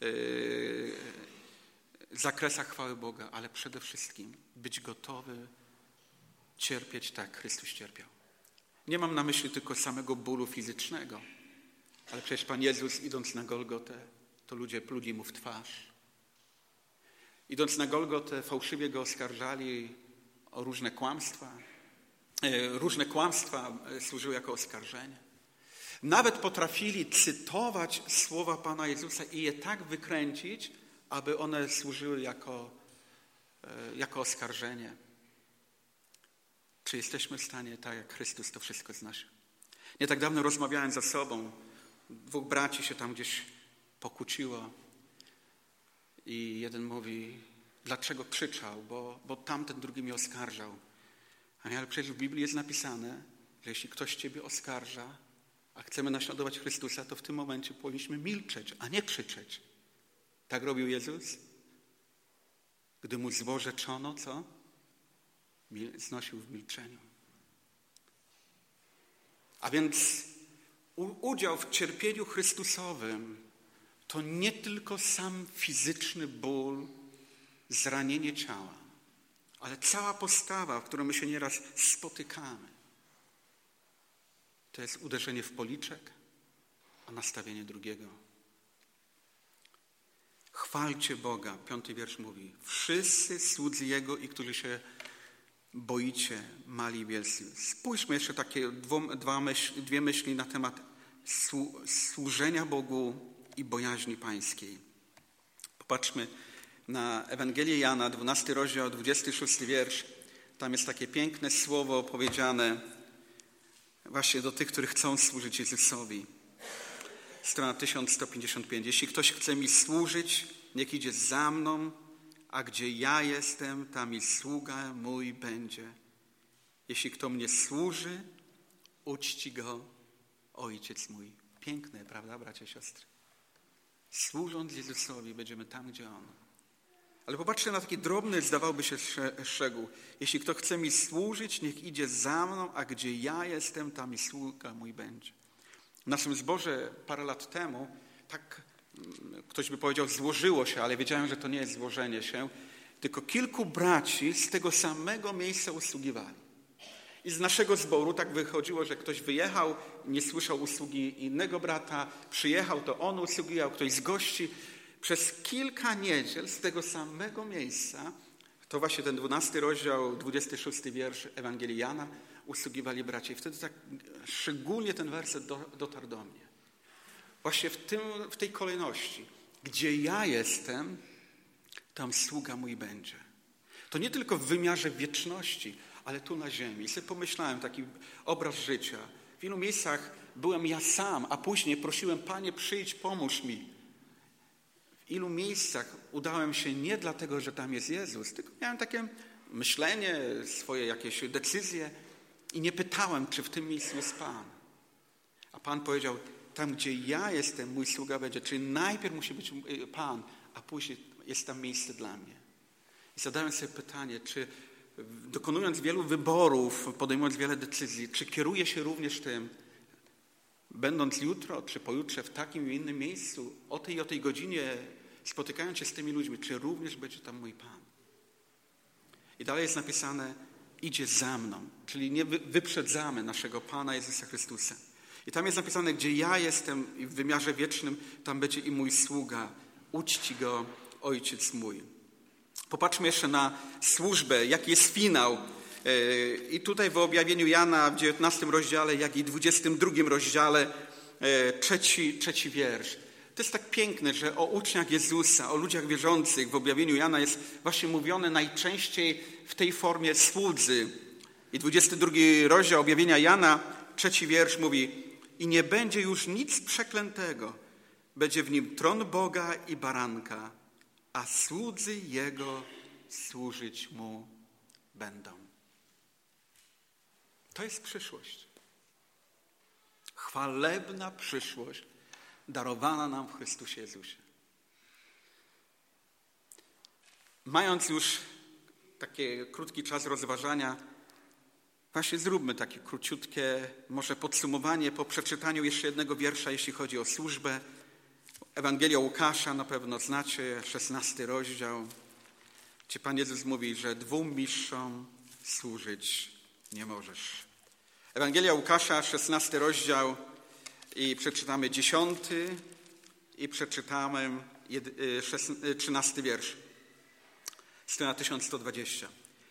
zakresach chwały Boga, ale przede wszystkim być gotowy cierpieć tak, jak Chrystus cierpiał. Nie mam na myśli tylko samego bólu fizycznego, ale przecież Pan Jezus, idąc na Golgotę, to ludzie pluli Mu w twarz. Idąc na Golgotę, fałszywie Go oskarżali o różne kłamstwa. Różne kłamstwa służyły jako oskarżenie. Nawet potrafili cytować słowa Pana Jezusa i je tak wykręcić, aby one służyły jako oskarżenie. Czy jesteśmy w stanie, tak jak Chrystus, to wszystko znosić? Nie tak dawno rozmawiałem ze sobą. 2 braci się tam gdzieś pokłóciło. I jeden mówi, dlaczego krzyczał, bo tamten drugi mnie oskarżał. A ale przecież w Biblii jest napisane, że jeśli ktoś ciebie oskarża, a chcemy naśladować Chrystusa, to w tym momencie powinniśmy milczeć, a nie krzyczeć. Tak robił Jezus? Gdy mu złorzeczono, co? Znosił w milczeniu. A więc udział w cierpieniu Chrystusowym to nie tylko sam fizyczny ból, zranienie ciała, ale cała postawa, w którą my się nieraz spotykamy. To jest uderzenie w policzek, a nastawienie drugiego. Chwalcie Boga, 5 wiersz mówi. Wszyscy słudzy Jego i którzy się boicie, mali i wielcy. Spójrzmy jeszcze takie dwie myśli na temat służenia Bogu i bojaźni pańskiej. Popatrzmy na Ewangelię Jana, 12 rozdział, 26 wiersz. Tam jest takie piękne słowo powiedziane właśnie do tych, którzy chcą służyć Jezusowi. Strona 1155. Jeśli ktoś chce mi służyć, niech idzie za mną, a gdzie ja jestem, tam i sługa mój będzie. Jeśli kto mnie służy, uczci go Ojciec mój. Piękne, prawda, bracia i siostry? Służąc Jezusowi, będziemy tam, gdzie On. Ale popatrzcie na taki drobny, zdawałoby się, szczegół. Jeśli kto chce mi służyć, niech idzie za mną, a gdzie ja jestem, tam i sługa mój będzie. W naszym zborze parę lat temu, tak ktoś by powiedział, złożyło się, ale wiedziałem, że to nie jest złożenie się, tylko kilku braci z tego samego miejsca usługiwali. I z naszego zboru tak wychodziło, że ktoś wyjechał, nie słyszał usługi innego brata, przyjechał, to on usługiwał, ktoś z gości. Przez kilka niedziel z tego samego miejsca, to właśnie ten 12 rozdział, 26 wiersz Ewangelii Jana, usługiwali bracia. I wtedy tak szczególnie ten werset dotarł do mnie. Właśnie w tej kolejności. Gdzie ja jestem, tam sługa mój będzie. To nie tylko w wymiarze wieczności, ale tu na ziemi. I sobie pomyślałem, taki obraz życia. W wielu miejscach byłem ja sam, a później prosiłem, Panie, przyjdź, pomóż mi. W ilu miejscach udałem się nie dlatego, że tam jest Jezus, tylko miałem takie myślenie, swoje jakieś decyzje i nie pytałem, czy w tym miejscu jest Pan. A Pan powiedział, tam gdzie ja jestem, mój sługa będzie. Czyli najpierw musi być Pan, a później jest tam miejsce dla mnie. I zadałem sobie pytanie, czy dokonując wielu wyborów, podejmując wiele decyzji, czy kieruję się również tym, będąc jutro czy pojutrze w takim i innym miejscu, o tej godzinie, spotykając się z tymi ludźmi, czy również będzie tam mój Pan? I dalej jest napisane, idzie za mną, czyli nie wyprzedzamy naszego Pana Jezusa Chrystusa. I tam jest napisane, gdzie ja jestem i w wymiarze wiecznym, tam będzie i mój sługa, uczci go Ojciec mój. Popatrzmy jeszcze na służbę, jaki jest finał. I tutaj w objawieniu Jana w 19 rozdziale, jak i 22 rozdziale, trzeci wiersz. To jest tak piękne, że o uczniach Jezusa, o ludziach wierzących w objawieniu Jana jest właśnie mówione najczęściej w tej formie słudzy. I 22 rozdział objawienia Jana, 3 wiersz mówi: i nie będzie już nic przeklętego, będzie w nim tron Boga i baranka, a słudzy Jego służyć Mu będą. To jest przyszłość. Chwalebna przyszłość darowana nam w Chrystusie Jezusie. Mając już taki krótki czas rozważania, właśnie zróbmy takie króciutkie może podsumowanie po przeczytaniu jeszcze jednego wiersza, jeśli chodzi o służbę. Ewangelia Łukasza na pewno znacie, 16 rozdział, gdzie Pan Jezus mówi, że 2 mistrzom służyć nie możesz. Ewangelia Łukasza, 16 rozdział i przeczytamy 10 i przeczytamy 13 wiersz. Strona 1120.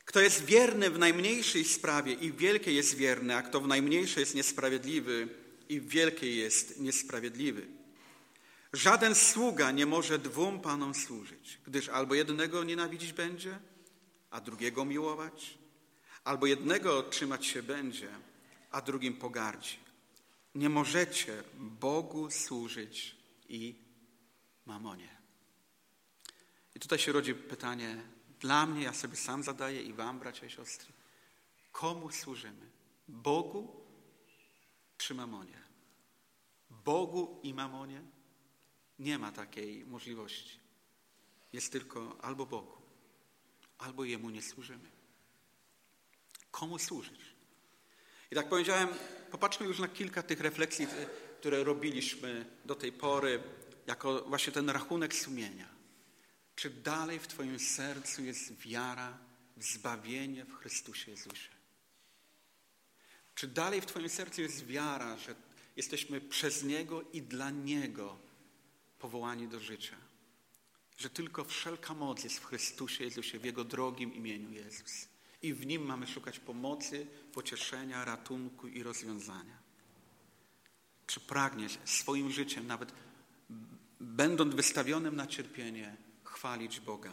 Kto jest wierny w najmniejszej sprawie i w wielkiej jest wierny, a kto w najmniejszej jest niesprawiedliwy i w wielkiej jest niesprawiedliwy. Żaden sługa nie może dwóm panom służyć, gdyż albo jednego nienawidzić będzie, a drugiego miłować, albo jednego trzymać się będzie, a drugim pogardzi. Nie możecie Bogu służyć i mamonie. I tutaj się rodzi pytanie dla mnie, ja sobie sam zadaję i wam, bracia i siostry. Komu służymy? Bogu czy mamonie? Bogu i mamonie? Nie ma takiej możliwości. Jest tylko albo Bogu, albo Jemu nie służymy. Komu służysz? I tak powiedziałem, popatrzmy już na kilka tych refleksji, które robiliśmy do tej pory, jako właśnie ten rachunek sumienia. Czy dalej w Twoim sercu jest wiara w zbawienie w Chrystusie Jezusie? Czy dalej w Twoim sercu jest wiara, że jesteśmy przez Niego i dla Niego powołani do życia? Że tylko wszelka moc jest w Chrystusie Jezusie, w Jego drogim imieniu Jezus. I w Nim mamy szukać pomocy, pocieszenia, ratunku i rozwiązania. Czy pragniesz swoim życiem, nawet będąc wystawionym na cierpienie, chwalić Boga?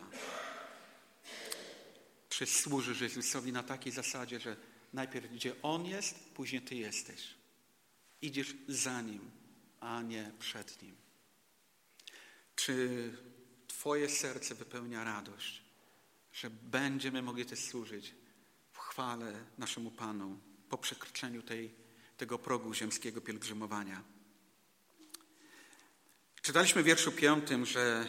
Czy służysz Jezusowi na takiej zasadzie, że najpierw gdzie On jest, później Ty jesteś. Idziesz za Nim, a nie przed Nim. Czy Twoje serce wypełnia radość, że będziemy mogli też służyć w chwale naszemu Panu po przekroczeniu tego progu ziemskiego pielgrzymowania? Czytaliśmy w wierszu 5, że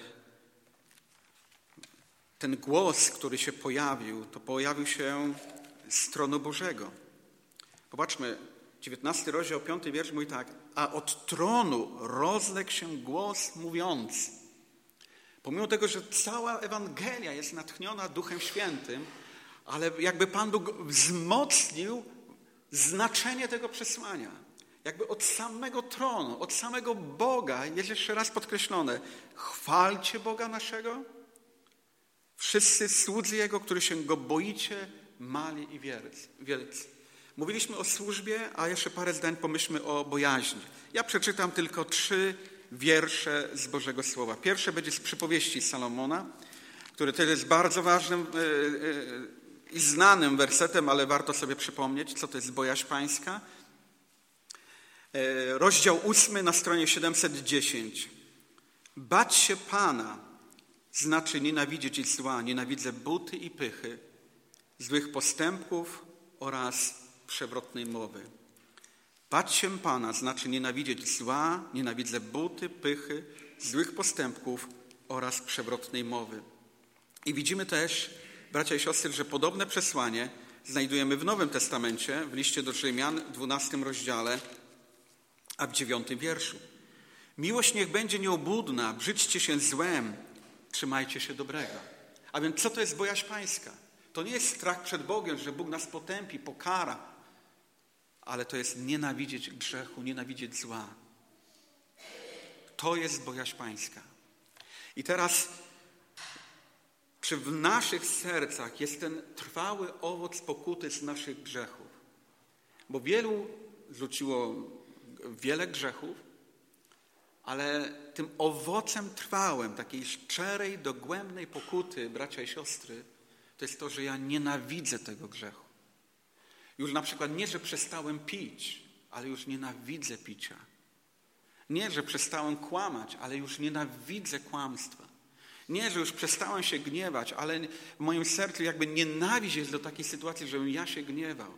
ten głos, który się pojawił, to pojawił się z tronu Bożego. Popatrzmy, 19 rozdział, 5 wiersz mówi tak. A od tronu rozległ się głos mówiący. Pomimo tego, że cała Ewangelia jest natchniona Duchem Świętym, ale jakby Pan Bóg wzmocnił znaczenie tego przesłania. Jakby od samego tronu, od samego Boga jest jeszcze raz podkreślone. Chwalcie Boga naszego, wszyscy słudzy Jego, którzy się Go boicie, mali i wielcy. Mówiliśmy o służbie, a jeszcze parę zdań pomyślmy o bojaźni. Ja przeczytam tylko 3 wiersze z Bożego Słowa. Pierwsze będzie z przypowieści Salomona, który też jest bardzo ważnym i znanym wersetem, ale warto sobie przypomnieć, co to jest bojaźń pańska. Rozdział 8 na stronie 710. Bać się Pana znaczy nienawidzieć zła, nienawidzę buty i pychy, złych postępków oraz przewrotnej mowy. Bać się Pana znaczy nienawidzieć zła, nienawidzę buty, pychy, złych postępków oraz przewrotnej mowy. I widzimy też, bracia i siostry, że podobne przesłanie znajdujemy w Nowym Testamencie, w liście do Rzymian, w 12 rozdziale, a w 9 wierszu. Miłość niech będzie nieobłudna, brzydźcie się złem, trzymajcie się dobrego. A więc co to jest bojaźń pańska? To nie jest strach przed Bogiem, że Bóg nas potępi, pokara, ale to jest nienawidzieć grzechu, nienawidzieć zła. To jest bojaźń pańska. I teraz, czy w naszych sercach jest ten trwały owoc pokuty z naszych grzechów? Bo wielu rzuciło wiele grzechów, ale tym owocem trwałym, takiej szczerej, dogłębnej pokuty, bracia i siostry, to jest to, że ja nienawidzę tego grzechu. Już na przykład nie, że przestałem pić, ale już nienawidzę picia. Nie, że przestałem kłamać, ale już nienawidzę kłamstwa. Nie, że już przestałem się gniewać, ale w moim sercu jakby nienawiść jest do takiej sytuacji, żebym ja się gniewał.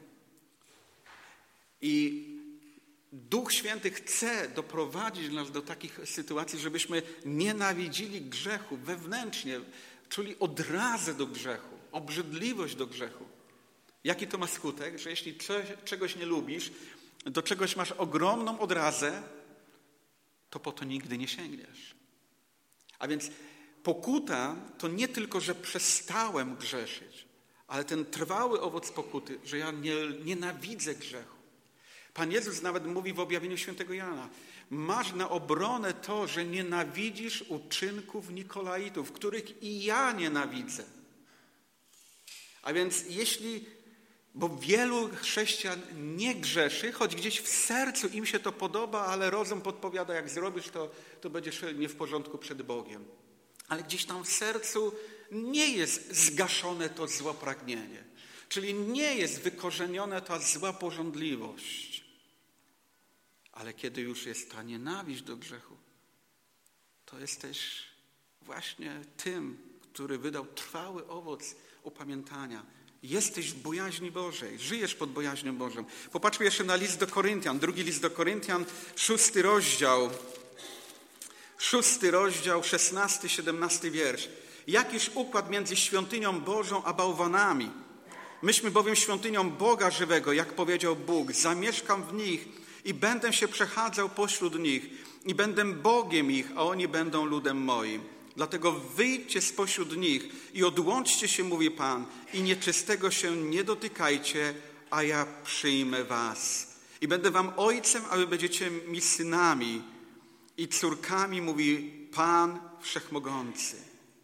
I Duch Święty chce doprowadzić nas do takich sytuacji, żebyśmy nienawidzili grzechu wewnętrznie, czuli odrazę do grzechu, obrzydliwość do grzechu. Jaki to ma skutek? Że jeśli czegoś nie lubisz, do czegoś masz ogromną odrazę, to po to nigdy nie sięgniesz. A więc pokuta to nie tylko, że przestałem grzeszyć, ale ten trwały owoc pokuty, że ja nienawidzę grzechu. Pan Jezus nawet mówi w objawieniu świętego Jana, masz na obronę to, że nienawidzisz uczynków Nikolaitów, których i ja nienawidzę. A więc bo wielu chrześcijan nie grzeszy, choć gdzieś w sercu im się to podoba, ale rozum podpowiada, jak zrobisz to będziesz nie w porządku przed Bogiem. Ale gdzieś tam w sercu nie jest zgaszone to złe pragnienie. Czyli nie jest wykorzeniona ta zła pożądliwość. Ale kiedy już jest ta nienawiść do grzechu, to jesteś właśnie tym, który wydał trwały owoc upamiętania. Jesteś w bojaźni Bożej, żyjesz pod bojaźnią Bożą. Popatrzmy jeszcze na list do Koryntian, 2 list do Koryntian, 6 rozdział, 16, 17 wiersz. Jakiż układ między świątynią Bożą a bałwanami? Myśmy bowiem świątynią Boga żywego, jak powiedział Bóg. Zamieszkam w nich i będę się przechadzał pośród nich i będę Bogiem ich, a oni będą ludem moim. Dlatego wyjdźcie spośród nich i odłączcie się, mówi Pan, i nieczystego się nie dotykajcie, a ja przyjmę was. I będę wam ojcem, a wy będziecie mi synami i córkami, mówi Pan Wszechmogący.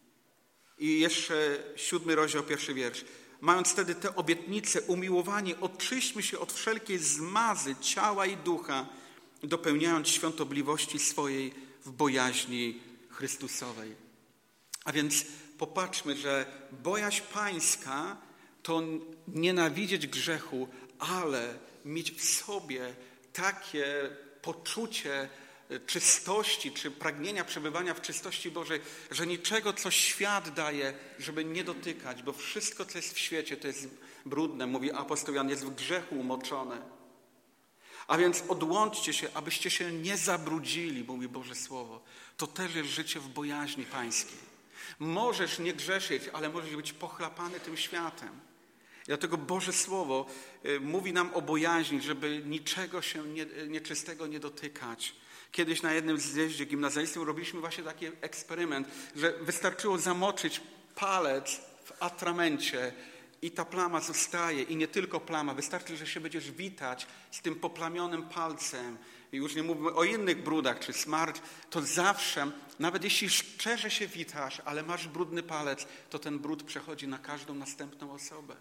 I jeszcze 7 rozdział, 1 wiersz. Mając wtedy te obietnice, umiłowani, oczyśćmy się od wszelkiej zmazy ciała i ducha, dopełniając świątobliwości swojej w bojaźni Chrystusowej. A więc popatrzmy, że bojaźń pańska to nienawidzieć grzechu, ale mieć w sobie takie poczucie czystości, czy pragnienia przebywania w czystości Bożej, że niczego, co świat daje, żeby nie dotykać, bo wszystko, co jest w świecie, to jest brudne, mówi apostoł Jan, jest w grzechu umoczone. A więc odłączcie się, abyście się nie zabrudzili, mówi Boże Słowo. To też jest życie w bojaźni pańskiej. Możesz nie grzeszyć, ale możesz być pochlapany tym światem. I dlatego Boże Słowo mówi nam o bojaźni, żeby niczego się nieczystego nie dotykać. Kiedyś na jednym zjeździe gimnazjalistów robiliśmy właśnie taki eksperyment, że wystarczyło zamoczyć palec w atramencie i ta plama zostaje. I nie tylko plama, wystarczy, że się będziesz witać z tym poplamionym palcem. I już nie mówimy o innych brudach czy smarcz, to zawsze, nawet jeśli szczerze się witasz, ale masz brudny palec, to ten brud przechodzi na każdą następną osobę.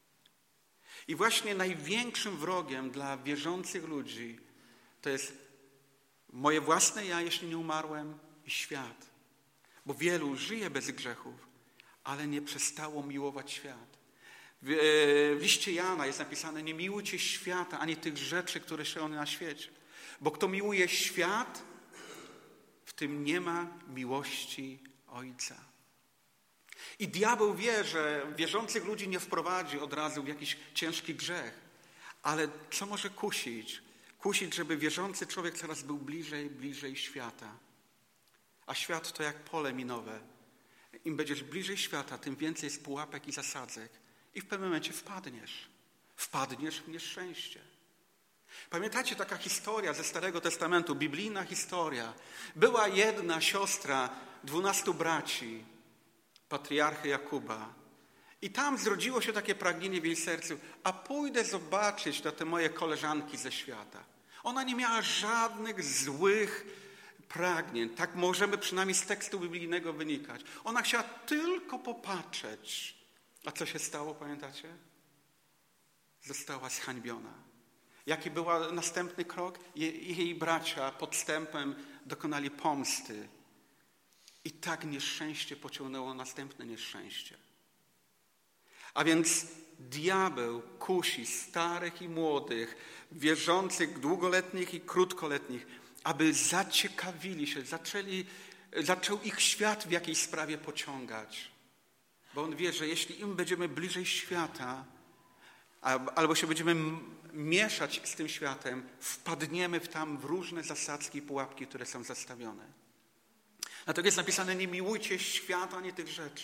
I właśnie największym wrogiem dla wierzących ludzi to jest moje własne ja, jeśli nie umarłem, i świat. Bo wielu żyje bez grzechów, ale nie przestało miłować świat. W liście Jana jest napisane, nie miłujcie świata, ani tych rzeczy, które są na świecie. Bo kto miłuje świat, w tym nie ma miłości Ojca. I diabeł wie, że wierzących ludzi nie wprowadzi od razu w jakiś ciężki grzech. Ale co może kusić? Kusić, żeby wierzący człowiek coraz był bliżej świata. A świat to jak pole minowe. Im będziesz bliżej świata, tym więcej jest pułapek i zasadzek. I w pewnym momencie wpadniesz. Wpadniesz w nieszczęście. Pamiętacie taka historia ze Starego Testamentu, biblijna historia. Była jedna siostra 12 braci, patriarchy Jakuba. I tam zrodziło się takie pragnienie w jej sercu, a pójdę zobaczyć na te moje koleżanki ze świata. Ona nie miała żadnych złych pragnień. Tak możemy przynajmniej z tekstu biblijnego wynikać. Ona chciała tylko popatrzeć. A co się stało, pamiętacie? Została zhańbiona. Jaki był następny krok? Jej bracia podstępem dokonali pomsty. I tak nieszczęście pociągnęło następne nieszczęście. A więc diabeł kusi starych i młodych, wierzących, długoletnich i krótkoletnich, aby zaciekawili się, zaczął ich świat w jakiejś sprawie pociągać. Bo on wie, że jeśli im będziemy bliżej świata, albo się będziemy mieszać z tym światem, wpadniemy w różne zasadzki i pułapki, które są zastawione. Dlatego jest napisane, nie miłujcie świata, ani tych rzeczy.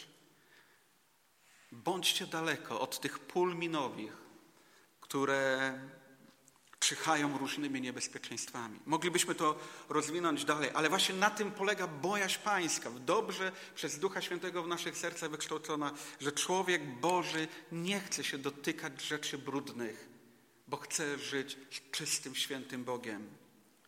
Bądźcie daleko od tych pól minowych, które czyhają różnymi niebezpieczeństwami. Moglibyśmy to rozwinąć dalej, ale właśnie na tym polega bojaźń pańska, dobrze przez Ducha Świętego w naszych sercach wykształcona, że człowiek Boży nie chce się dotykać rzeczy brudnych, bo chce żyć z czystym, świętym Bogiem.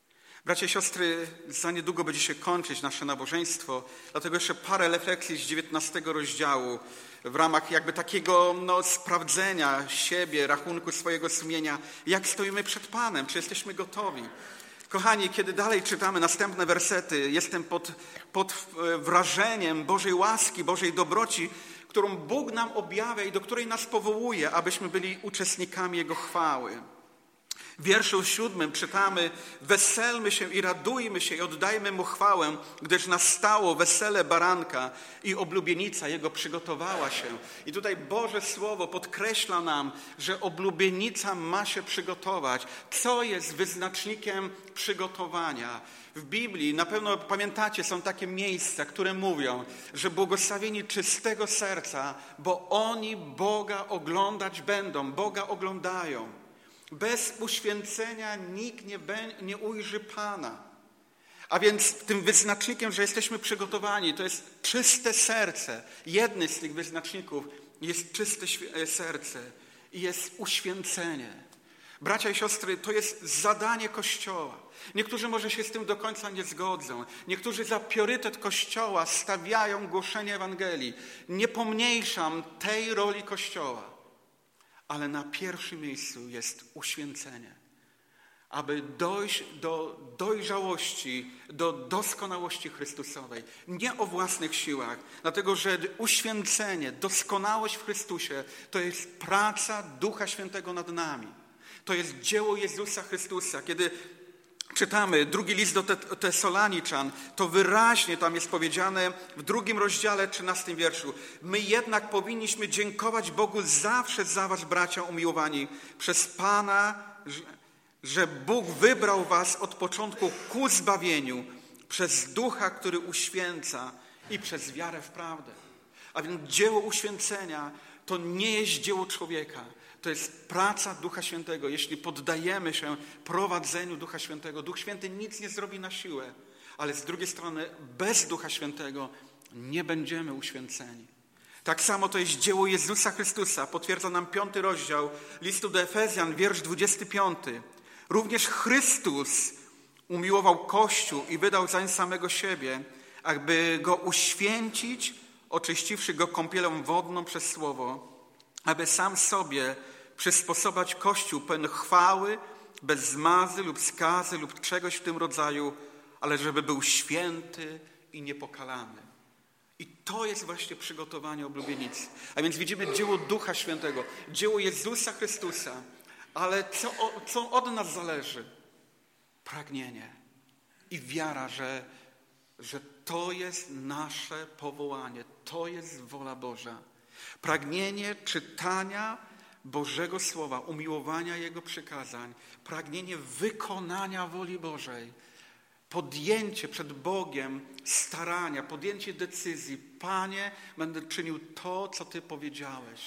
Bracia i siostry, za niedługo będzie się kończyć nasze nabożeństwo, dlatego jeszcze parę refleksji z 19 rozdziału w ramach jakby takiego sprawdzenia siebie, rachunku swojego sumienia, jak stoimy przed Panem, czy jesteśmy gotowi. Kochani, kiedy dalej czytamy następne wersety, jestem pod wrażeniem Bożej łaski, Bożej dobroci, którą Bóg nam objawia i do której nas powołuje, abyśmy byli uczestnikami Jego chwały. W wierszu 7 czytamy: weselmy się i radujmy się i oddajmy Mu chwałę, gdyż nastało wesele baranka i oblubienica Jego przygotowała się. I tutaj Boże Słowo podkreśla nam, że oblubienica ma się przygotować. Co jest wyznacznikiem przygotowania? W Biblii, na pewno pamiętacie, są takie miejsca, które mówią, że błogosławieni czystego serca, bo oni Boga oglądać będą, Boga oglądają. Bez uświęcenia nikt nie ujrzy Pana. A więc tym wyznacznikiem, że jesteśmy przygotowani, to jest czyste serce. Jednym z tych wyznaczników jest czyste serce i jest uświęcenie. Bracia i siostry, to jest zadanie Kościoła. Niektórzy może się z tym do końca nie zgodzą. Niektórzy za priorytet Kościoła stawiają głoszenie Ewangelii. Nie pomniejszam tej roli Kościoła. Ale na pierwszym miejscu jest uświęcenie. Aby dojść do dojrzałości, do doskonałości Chrystusowej. Nie o własnych siłach. Dlatego, że uświęcenie, doskonałość w Chrystusie to jest praca Ducha Świętego nad nami. To jest dzieło Jezusa Chrystusa. Kiedy czytamy drugi list do Tesaloniczan, to wyraźnie tam jest powiedziane w 2 rozdziale, 13 wierszu. My jednak powinniśmy dziękować Bogu zawsze za was, bracia umiłowani, przez Pana, że Bóg wybrał was od początku ku zbawieniu, przez Ducha, który uświęca i przez wiarę w prawdę. A więc dzieło uświęcenia to nie jest dzieło człowieka. To jest praca Ducha Świętego. Jeśli poddajemy się prowadzeniu Ducha Świętego, Duch Święty nic nie zrobi na siłę. Ale z drugiej strony bez Ducha Świętego nie będziemy uświęceni. Tak samo to jest dzieło Jezusa Chrystusa. Potwierdza nam 5 rozdział listu do Efezjan, wiersz 25. Również Chrystus umiłował Kościół i wydał zań samego siebie, aby go uświęcić, oczyściwszy go kąpielą wodną przez Słowo, aby sam sobie przysposobać Kościół pełen chwały, bez zmazy lub skazy lub czegoś w tym rodzaju, ale żeby był święty i niepokalany. I to jest właśnie przygotowanie oblubienicy. A więc widzimy dzieło Ducha Świętego, dzieło Jezusa Chrystusa. Ale co od nas zależy? Pragnienie i wiara, że to jest nasze powołanie, to jest wola Boża. Pragnienie czytania Bożego Słowa, umiłowania Jego przykazań, pragnienie wykonania woli Bożej, podjęcie przed Bogiem starania, podjęcie decyzji. Panie, będę czynił to, co Ty powiedziałeś.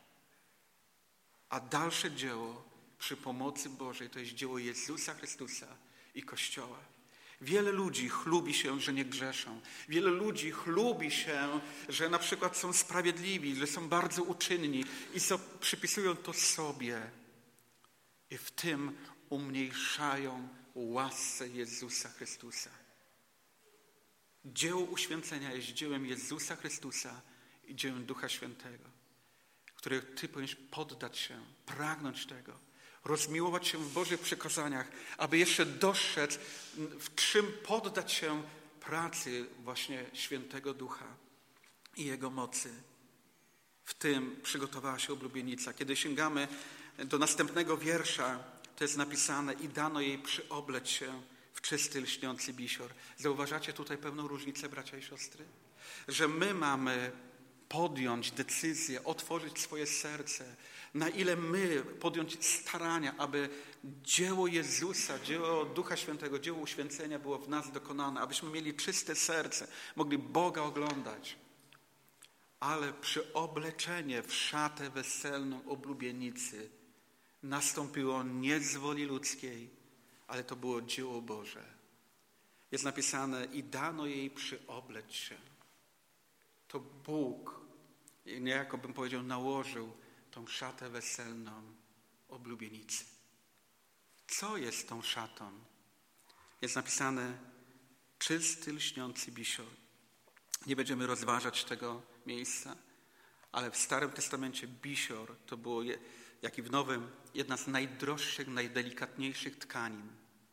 A dalsze dzieło przy pomocy Bożej to jest dzieło Jezusa Chrystusa i Kościoła. Wiele ludzi chlubi się, że nie grzeszą. Wiele ludzi chlubi się, że na przykład są sprawiedliwi, że są bardzo uczynni i przypisują to sobie. I w tym umniejszają łasce Jezusa Chrystusa. Dzieło uświęcenia jest dziełem Jezusa Chrystusa i dziełem Ducha Świętego, którego Ty powinieneś poddać się, pragnąć tego. Rozmiłować się w Bożych przykazaniach, aby jeszcze dostrzec, w czym poddać się pracy właśnie Świętego Ducha i Jego mocy. W tym przygotowała się oblubienica. Kiedy sięgamy do następnego wiersza, to jest napisane: i dano jej przyobleć się w czysty, lśniący bisior. Zauważacie tutaj pewną różnicę, bracia i siostry? Że my mamy podjąć decyzję, otworzyć swoje serce, na ile my podjąć starania, aby dzieło Jezusa, dzieło Ducha Świętego, dzieło uświęcenia było w nas dokonane, abyśmy mieli czyste serce, mogli Boga oglądać. Ale przyobleczenie w szatę weselną oblubienicy nastąpiło nie z woli ludzkiej, ale to było dzieło Boże. Jest napisane: i dano jej przyobleć się. To Bóg, niejako bym powiedział, nałożył tą szatę weselną oblubienicy. Co jest tą szatą? jest napisane czysty, lśniący bisior. Nie będziemy rozważać tego miejsca, ale w Starym Testamencie bisior to było, jak i w Nowym, jedna z najdroższych, najdelikatniejszych tkanin.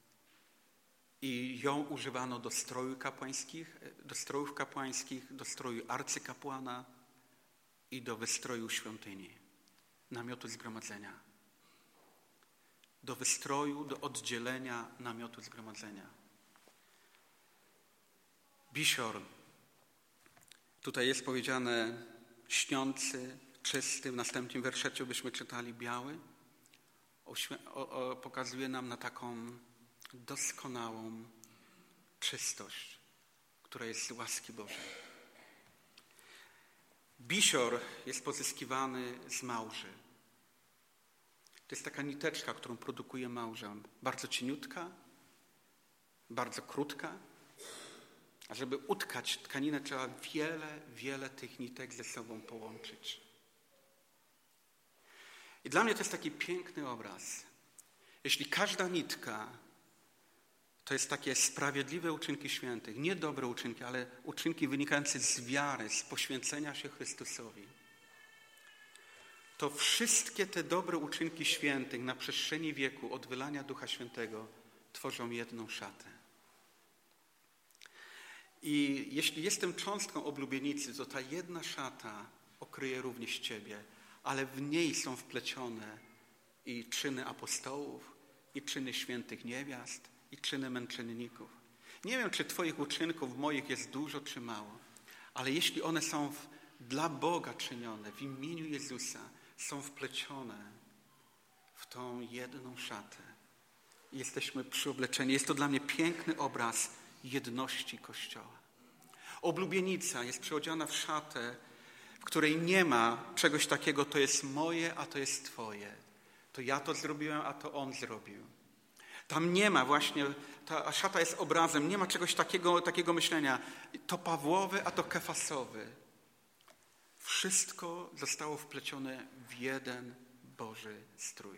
I ją używano do strojów kapłańskich, do stroju arcykapłana i do wystroju świątyni, namiotu zgromadzenia. Do wystroju, do oddzielenia namiotu zgromadzenia. Bisior, tutaj jest powiedziane śniący, czysty, w następnym werszecie byśmy czytali biały, pokazuje nam na taką doskonałą czystość, która jest z łaski Bożej. Bisior jest pozyskiwany z małży. To jest taka niteczka, którą produkuje małża. Bardzo cieniutka, bardzo krótka. A żeby utkać tkaninę, trzeba wiele tych nitek ze sobą połączyć. I dla mnie to jest taki piękny obraz. Jeśli każda nitka to jest takie sprawiedliwe uczynki świętych, nie dobre uczynki, ale uczynki wynikające z wiary, z poświęcenia się Chrystusowi, to wszystkie te dobre uczynki świętych na przestrzeni wieku od wylania Ducha Świętego tworzą jedną szatę. I jeśli jestem cząstką oblubienicy, to ta jedna szata okryje również Ciebie, ale w niej są wplecione i czyny apostołów, i czyny świętych niewiast, i czyny męczenników. Nie wiem, czy Twoich uczynków moich jest dużo, czy mało, ale jeśli one są dla Boga czynione, w imieniu Jezusa, są wplecione w tą jedną szatę. Jesteśmy przyobleczeni. Jest to dla mnie piękny obraz jedności Kościoła. Oblubienica jest przyodziana w szatę, w której nie ma czegoś takiego, to jest moje, a to jest Twoje. To ja to zrobiłem, a to on zrobił. Tam nie ma właśnie, ta szata jest obrazem, nie ma czegoś takiego myślenia. To Pawłowy, a to Kefasowy. Wszystko zostało wplecione w jeden Boży strój.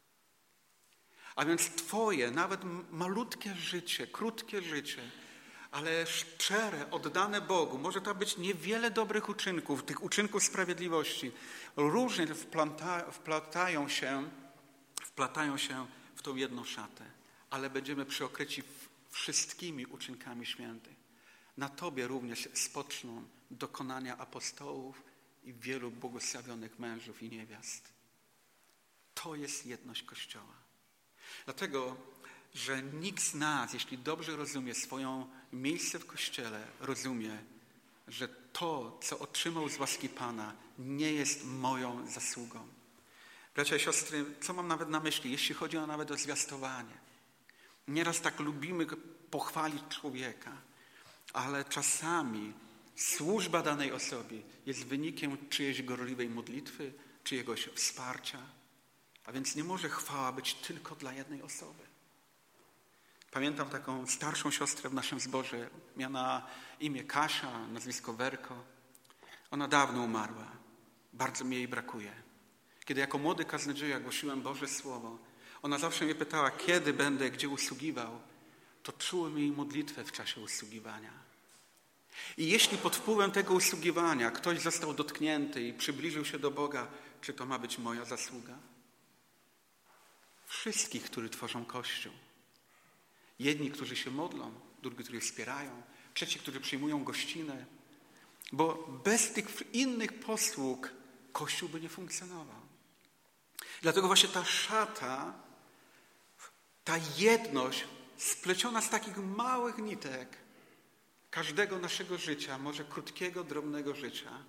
A więc Twoje, nawet malutkie życie, krótkie życie, ale szczere, oddane Bogu, może to być niewiele dobrych uczynków, tych uczynków sprawiedliwości, różnie wplatają się w tą jedną szatę, ale będziemy przyokryci wszystkimi uczynkami świętych. Na Tobie również spoczną dokonania apostołów i wielu błogosławionych mężów i niewiast. To jest jedność Kościoła. Dlatego, że nikt z nas, jeśli dobrze rozumie swoje miejsce w Kościele, rozumie, że to, co otrzymał z łaski Pana, nie jest moją zasługą. Bracia i siostry, co mam nawet na myśli, jeśli chodzi nawet o zwiastowanie. Nieraz tak lubimy pochwalić człowieka, ale czasami służba danej osobie jest wynikiem czyjejś gorliwej modlitwy, czyjegoś wsparcia. A więc nie może chwała być tylko dla jednej osoby. Pamiętam taką starszą siostrę w naszym zborze, miała na imię Kasia, nazwisko Werko. Ona dawno umarła. Bardzo mi jej brakuje. Kiedy jako młody kaznodzieja głosiłem Boże Słowo, ona zawsze mnie pytała, kiedy będę, gdzie usługiwał, to czułem jej modlitwę w czasie usługiwania. I jeśli pod wpływem tego usługiwania ktoś został dotknięty i przybliżył się do Boga, czy to ma być moja zasługa? Wszystkich, którzy tworzą Kościół. Jedni, którzy się modlą, drudzy, którzy wspierają, trzeci, którzy przyjmują gościnę. Bo bez tych innych posług Kościół by nie funkcjonował. Dlatego właśnie ta szata, ta jedność spleciona z takich małych nitek każdego naszego życia, może krótkiego, drobnego życia,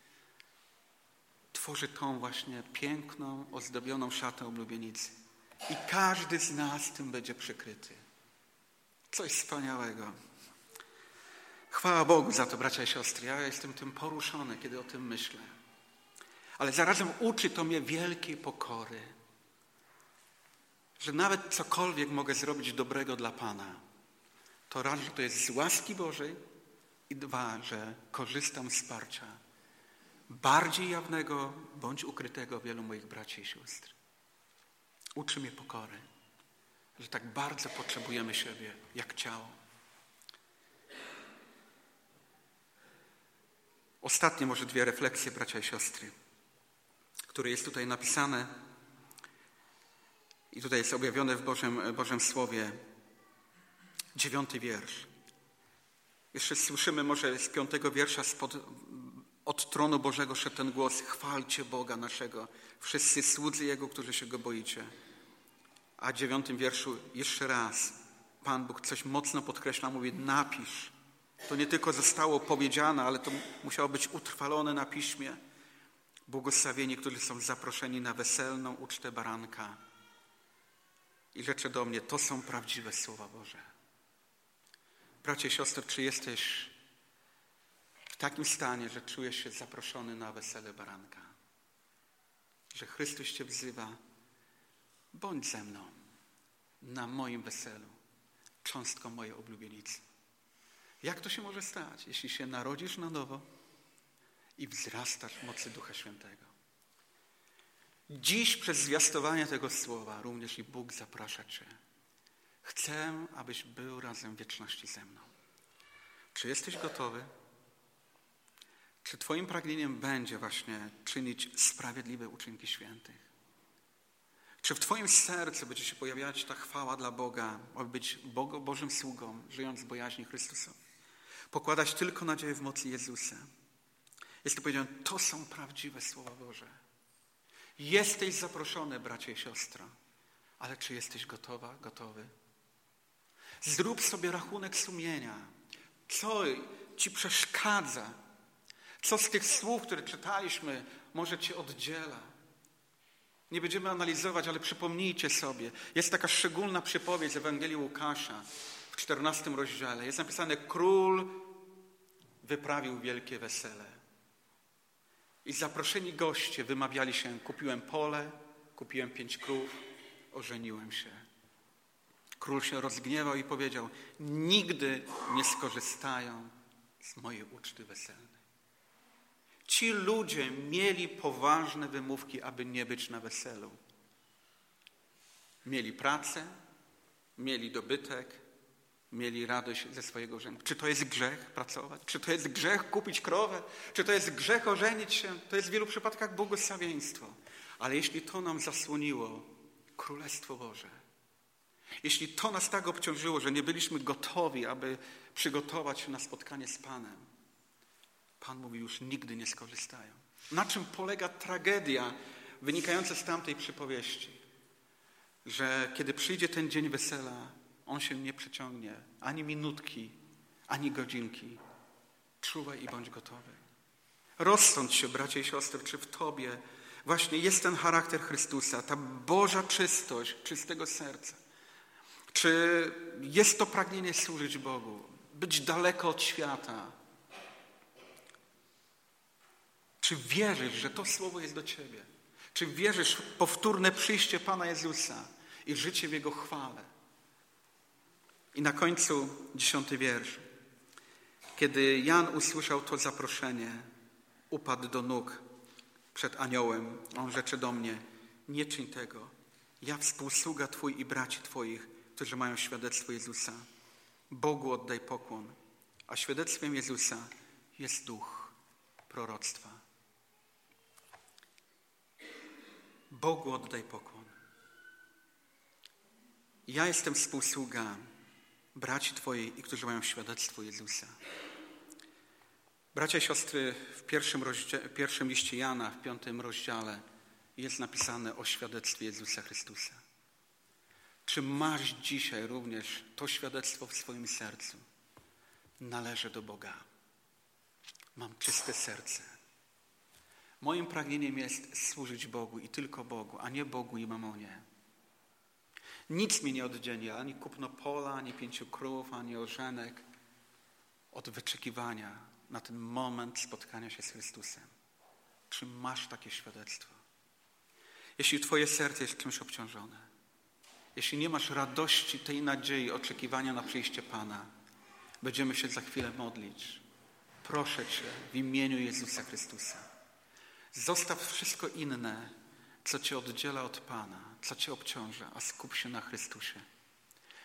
tworzy tą właśnie piękną, ozdobioną szatę oblubienicy. I każdy z nas tym będzie przykryty. Coś wspaniałego. Chwała Bogu za to, bracia i siostry. Ja jestem tym poruszony, kiedy o tym myślę. Ale zarazem uczy to mnie wielkiej pokory. Że nawet cokolwiek mogę zrobić dobrego dla Pana, to raz, że to jest z łaski Bożej i dwa, że korzystam z wsparcia bardziej jawnego bądź ukrytego wielu moich braci i sióstr. Uczy mnie pokory. że tak bardzo potrzebujemy siebie jak ciało. Ostatnie może 2 refleksje, bracia i siostry, które jest tutaj napisane i tutaj jest objawione w Bożym Słowie. 9 wiersz. Jeszcze słyszymy może z 5 wiersza od tronu Bożego szedł ten głos: chwalcie Boga naszego, wszyscy słudzy Jego, którzy się Go boicie. A w 9 wierszu jeszcze raz Pan Bóg coś mocno podkreśla, mówi: napisz. To nie tylko zostało powiedziane, ale to musiało być utrwalone na piśmie. Błogosławieni, którzy są zaproszeni na weselną ucztę baranka. I rzecze do mnie, to są prawdziwe słowa Boże. Bracie i siostry, czy jesteś w takim stanie, że czujesz się zaproszony na wesele baranka? Że Chrystus cię wzywa: bądź ze mną na moim weselu, cząstką mojej oblubienicy. Jak to się może stać, jeśli się narodzisz na nowo i wzrastasz w mocy Ducha Świętego? Dziś przez zwiastowanie tego słowa również i Bóg zaprasza cię. Chcę, abyś był razem w wieczności ze mną. Czy jesteś gotowy? Czy twoim pragnieniem będzie właśnie czynić sprawiedliwe uczynki świętych? Czy w twoim sercu będzie się pojawiać ta chwała dla Boga, aby być Bożym sługą, żyjąc w bojaźni Chrystusa? Pokładać tylko nadzieję w mocy Jezusa. Jest to powiedziane, to są prawdziwe słowa Boże. Jesteś zaproszony, bracie i siostro, ale czy jesteś gotowa, gotowy? Zrób sobie rachunek sumienia. Co ci przeszkadza? Co z tych słów, które czytaliśmy, może cię oddziela? Nie będziemy analizować, ale przypomnijcie sobie. Jest taka szczególna przypowieść z Ewangelii Łukasza w 14 rozdziale. Jest napisane: król wyprawił wielkie wesele. I zaproszeni goście wymawiali się: kupiłem pole, kupiłem 5 krów, ożeniłem się. Król się rozgniewał i powiedział: nigdy nie skorzystają z mojej uczty weselnej. Ci ludzie mieli poważne wymówki, aby nie być na weselu. Mieli pracę, mieli dobytek, mieli radość ze swojego urzędu. Czy to jest grzech pracować? Czy to jest grzech kupić krowę? Czy to jest grzech ożenić się? To jest w wielu przypadkach błogosławieństwo. Ale jeśli to nam zasłoniło Królestwo Boże, jeśli to nas tak obciążyło, że nie byliśmy gotowi, aby przygotować się na spotkanie z Panem, Pan mówi: już nigdy nie skorzystają. Na czym polega tragedia wynikająca z tamtej przypowieści? Że kiedy przyjdzie ten dzień wesela, on się nie przeciągnie ani minutki, ani godzinki. Czuwaj i bądź gotowy. Rozsądź się, bracie i siostry, czy w tobie właśnie jest ten charakter Chrystusa, ta Boża czystość, czystego serca. Czy jest to pragnienie służyć Bogu, być daleko od świata? Czy wierzysz, że to słowo jest do ciebie? Czy wierzysz w powtórne przyjście Pana Jezusa i życie w Jego chwale? I na końcu 10 wiersz. Kiedy Jan usłyszał to zaproszenie, upadł do nóg przed aniołem. On rzecze do mnie: nie czyń tego. Ja współsługa Twój i braci Twoich, którzy mają świadectwo Jezusa. Bogu oddaj pokłon, a świadectwem Jezusa jest duch proroctwa. Bogu oddaj pokłon. Ja jestem współsługa braci Twojej, i którzy mają świadectwo Jezusa. Bracia i siostry, w pierwszym liście Jana, w 5 rozdziale jest napisane o świadectwie Jezusa Chrystusa. Czy masz dzisiaj również to świadectwo w swoim sercu? Należę do Boga. Mam czyste serce. Moim pragnieniem jest służyć Bogu i tylko Bogu, a nie Bogu i mamonie. Nic mnie nie oddzieli, ani kupno pola, ani 5 krów, ani ożenek od wyczekiwania na ten moment spotkania się z Chrystusem. Czy masz takie świadectwo? Jeśli twoje serce jest czymś obciążone, jeśli nie masz radości, tej nadziei, oczekiwania na przyjście Pana, będziemy się za chwilę modlić. Proszę Cię w imieniu Jezusa Chrystusa. Zostaw wszystko inne, co Cię oddziela od Pana, co Cię obciąża, a skup się na Chrystusie.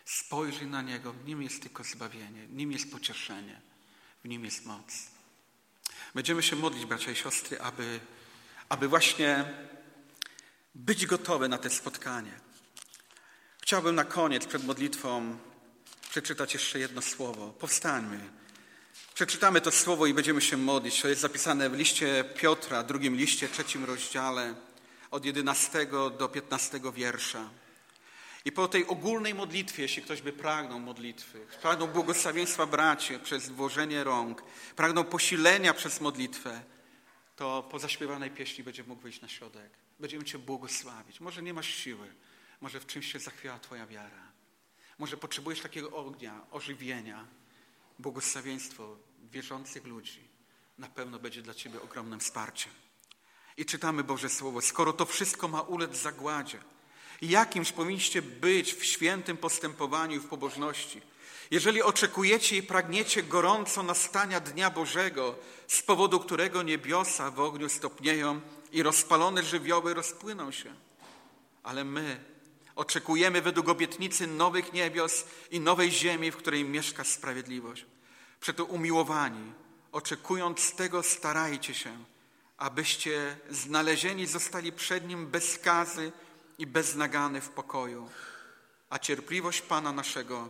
Spojrzyj na Niego, w Nim jest tylko zbawienie, w Nim jest pocieszenie, w Nim jest moc. Będziemy się modlić, bracia i siostry, aby właśnie być gotowy na to spotkanie. Chciałbym na koniec, przed modlitwą, przeczytać jeszcze jedno słowo. Powstańmy. Przeczytamy to słowo i będziemy się modlić. To jest zapisane w liście Piotra, 2 liście, 3 rozdziale, od 11 do 15 wiersza. I po tej ogólnej modlitwie, jeśli ktoś by pragnął modlitwy, pragnął błogosławieństwa braci przez włożenie rąk, pragnął posilenia przez modlitwę, to po zaśpiewanej pieśni będzie mógł wyjść na środek. Będziemy Cię błogosławić. Może nie masz siły, może w czymś się zachwiała Twoja wiara. Może potrzebujesz takiego ognia, ożywienia. Błogosławieństwo wierzących ludzi na pewno będzie dla Ciebie ogromnym wsparciem. I czytamy Boże Słowo. Skoro to wszystko ma ulec zagładzie, jakimś powinniście być w świętym postępowaniu i w pobożności. Jeżeli oczekujecie i pragniecie gorąco nastania Dnia Bożego, z powodu którego niebiosa w ogniu stopnieją i rozpalone żywioły rozpłyną się. Ale my oczekujemy według obietnicy nowych niebios i nowej ziemi, w której mieszka sprawiedliwość. Przeto umiłowani, oczekując tego, starajcie się, abyście znalezieni zostali przed Nim bez skazy i bez nagany w pokoju. A cierpliwość Pana naszego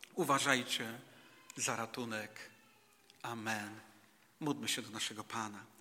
uważajcie za ratunek. Amen. Módlmy się do naszego Pana.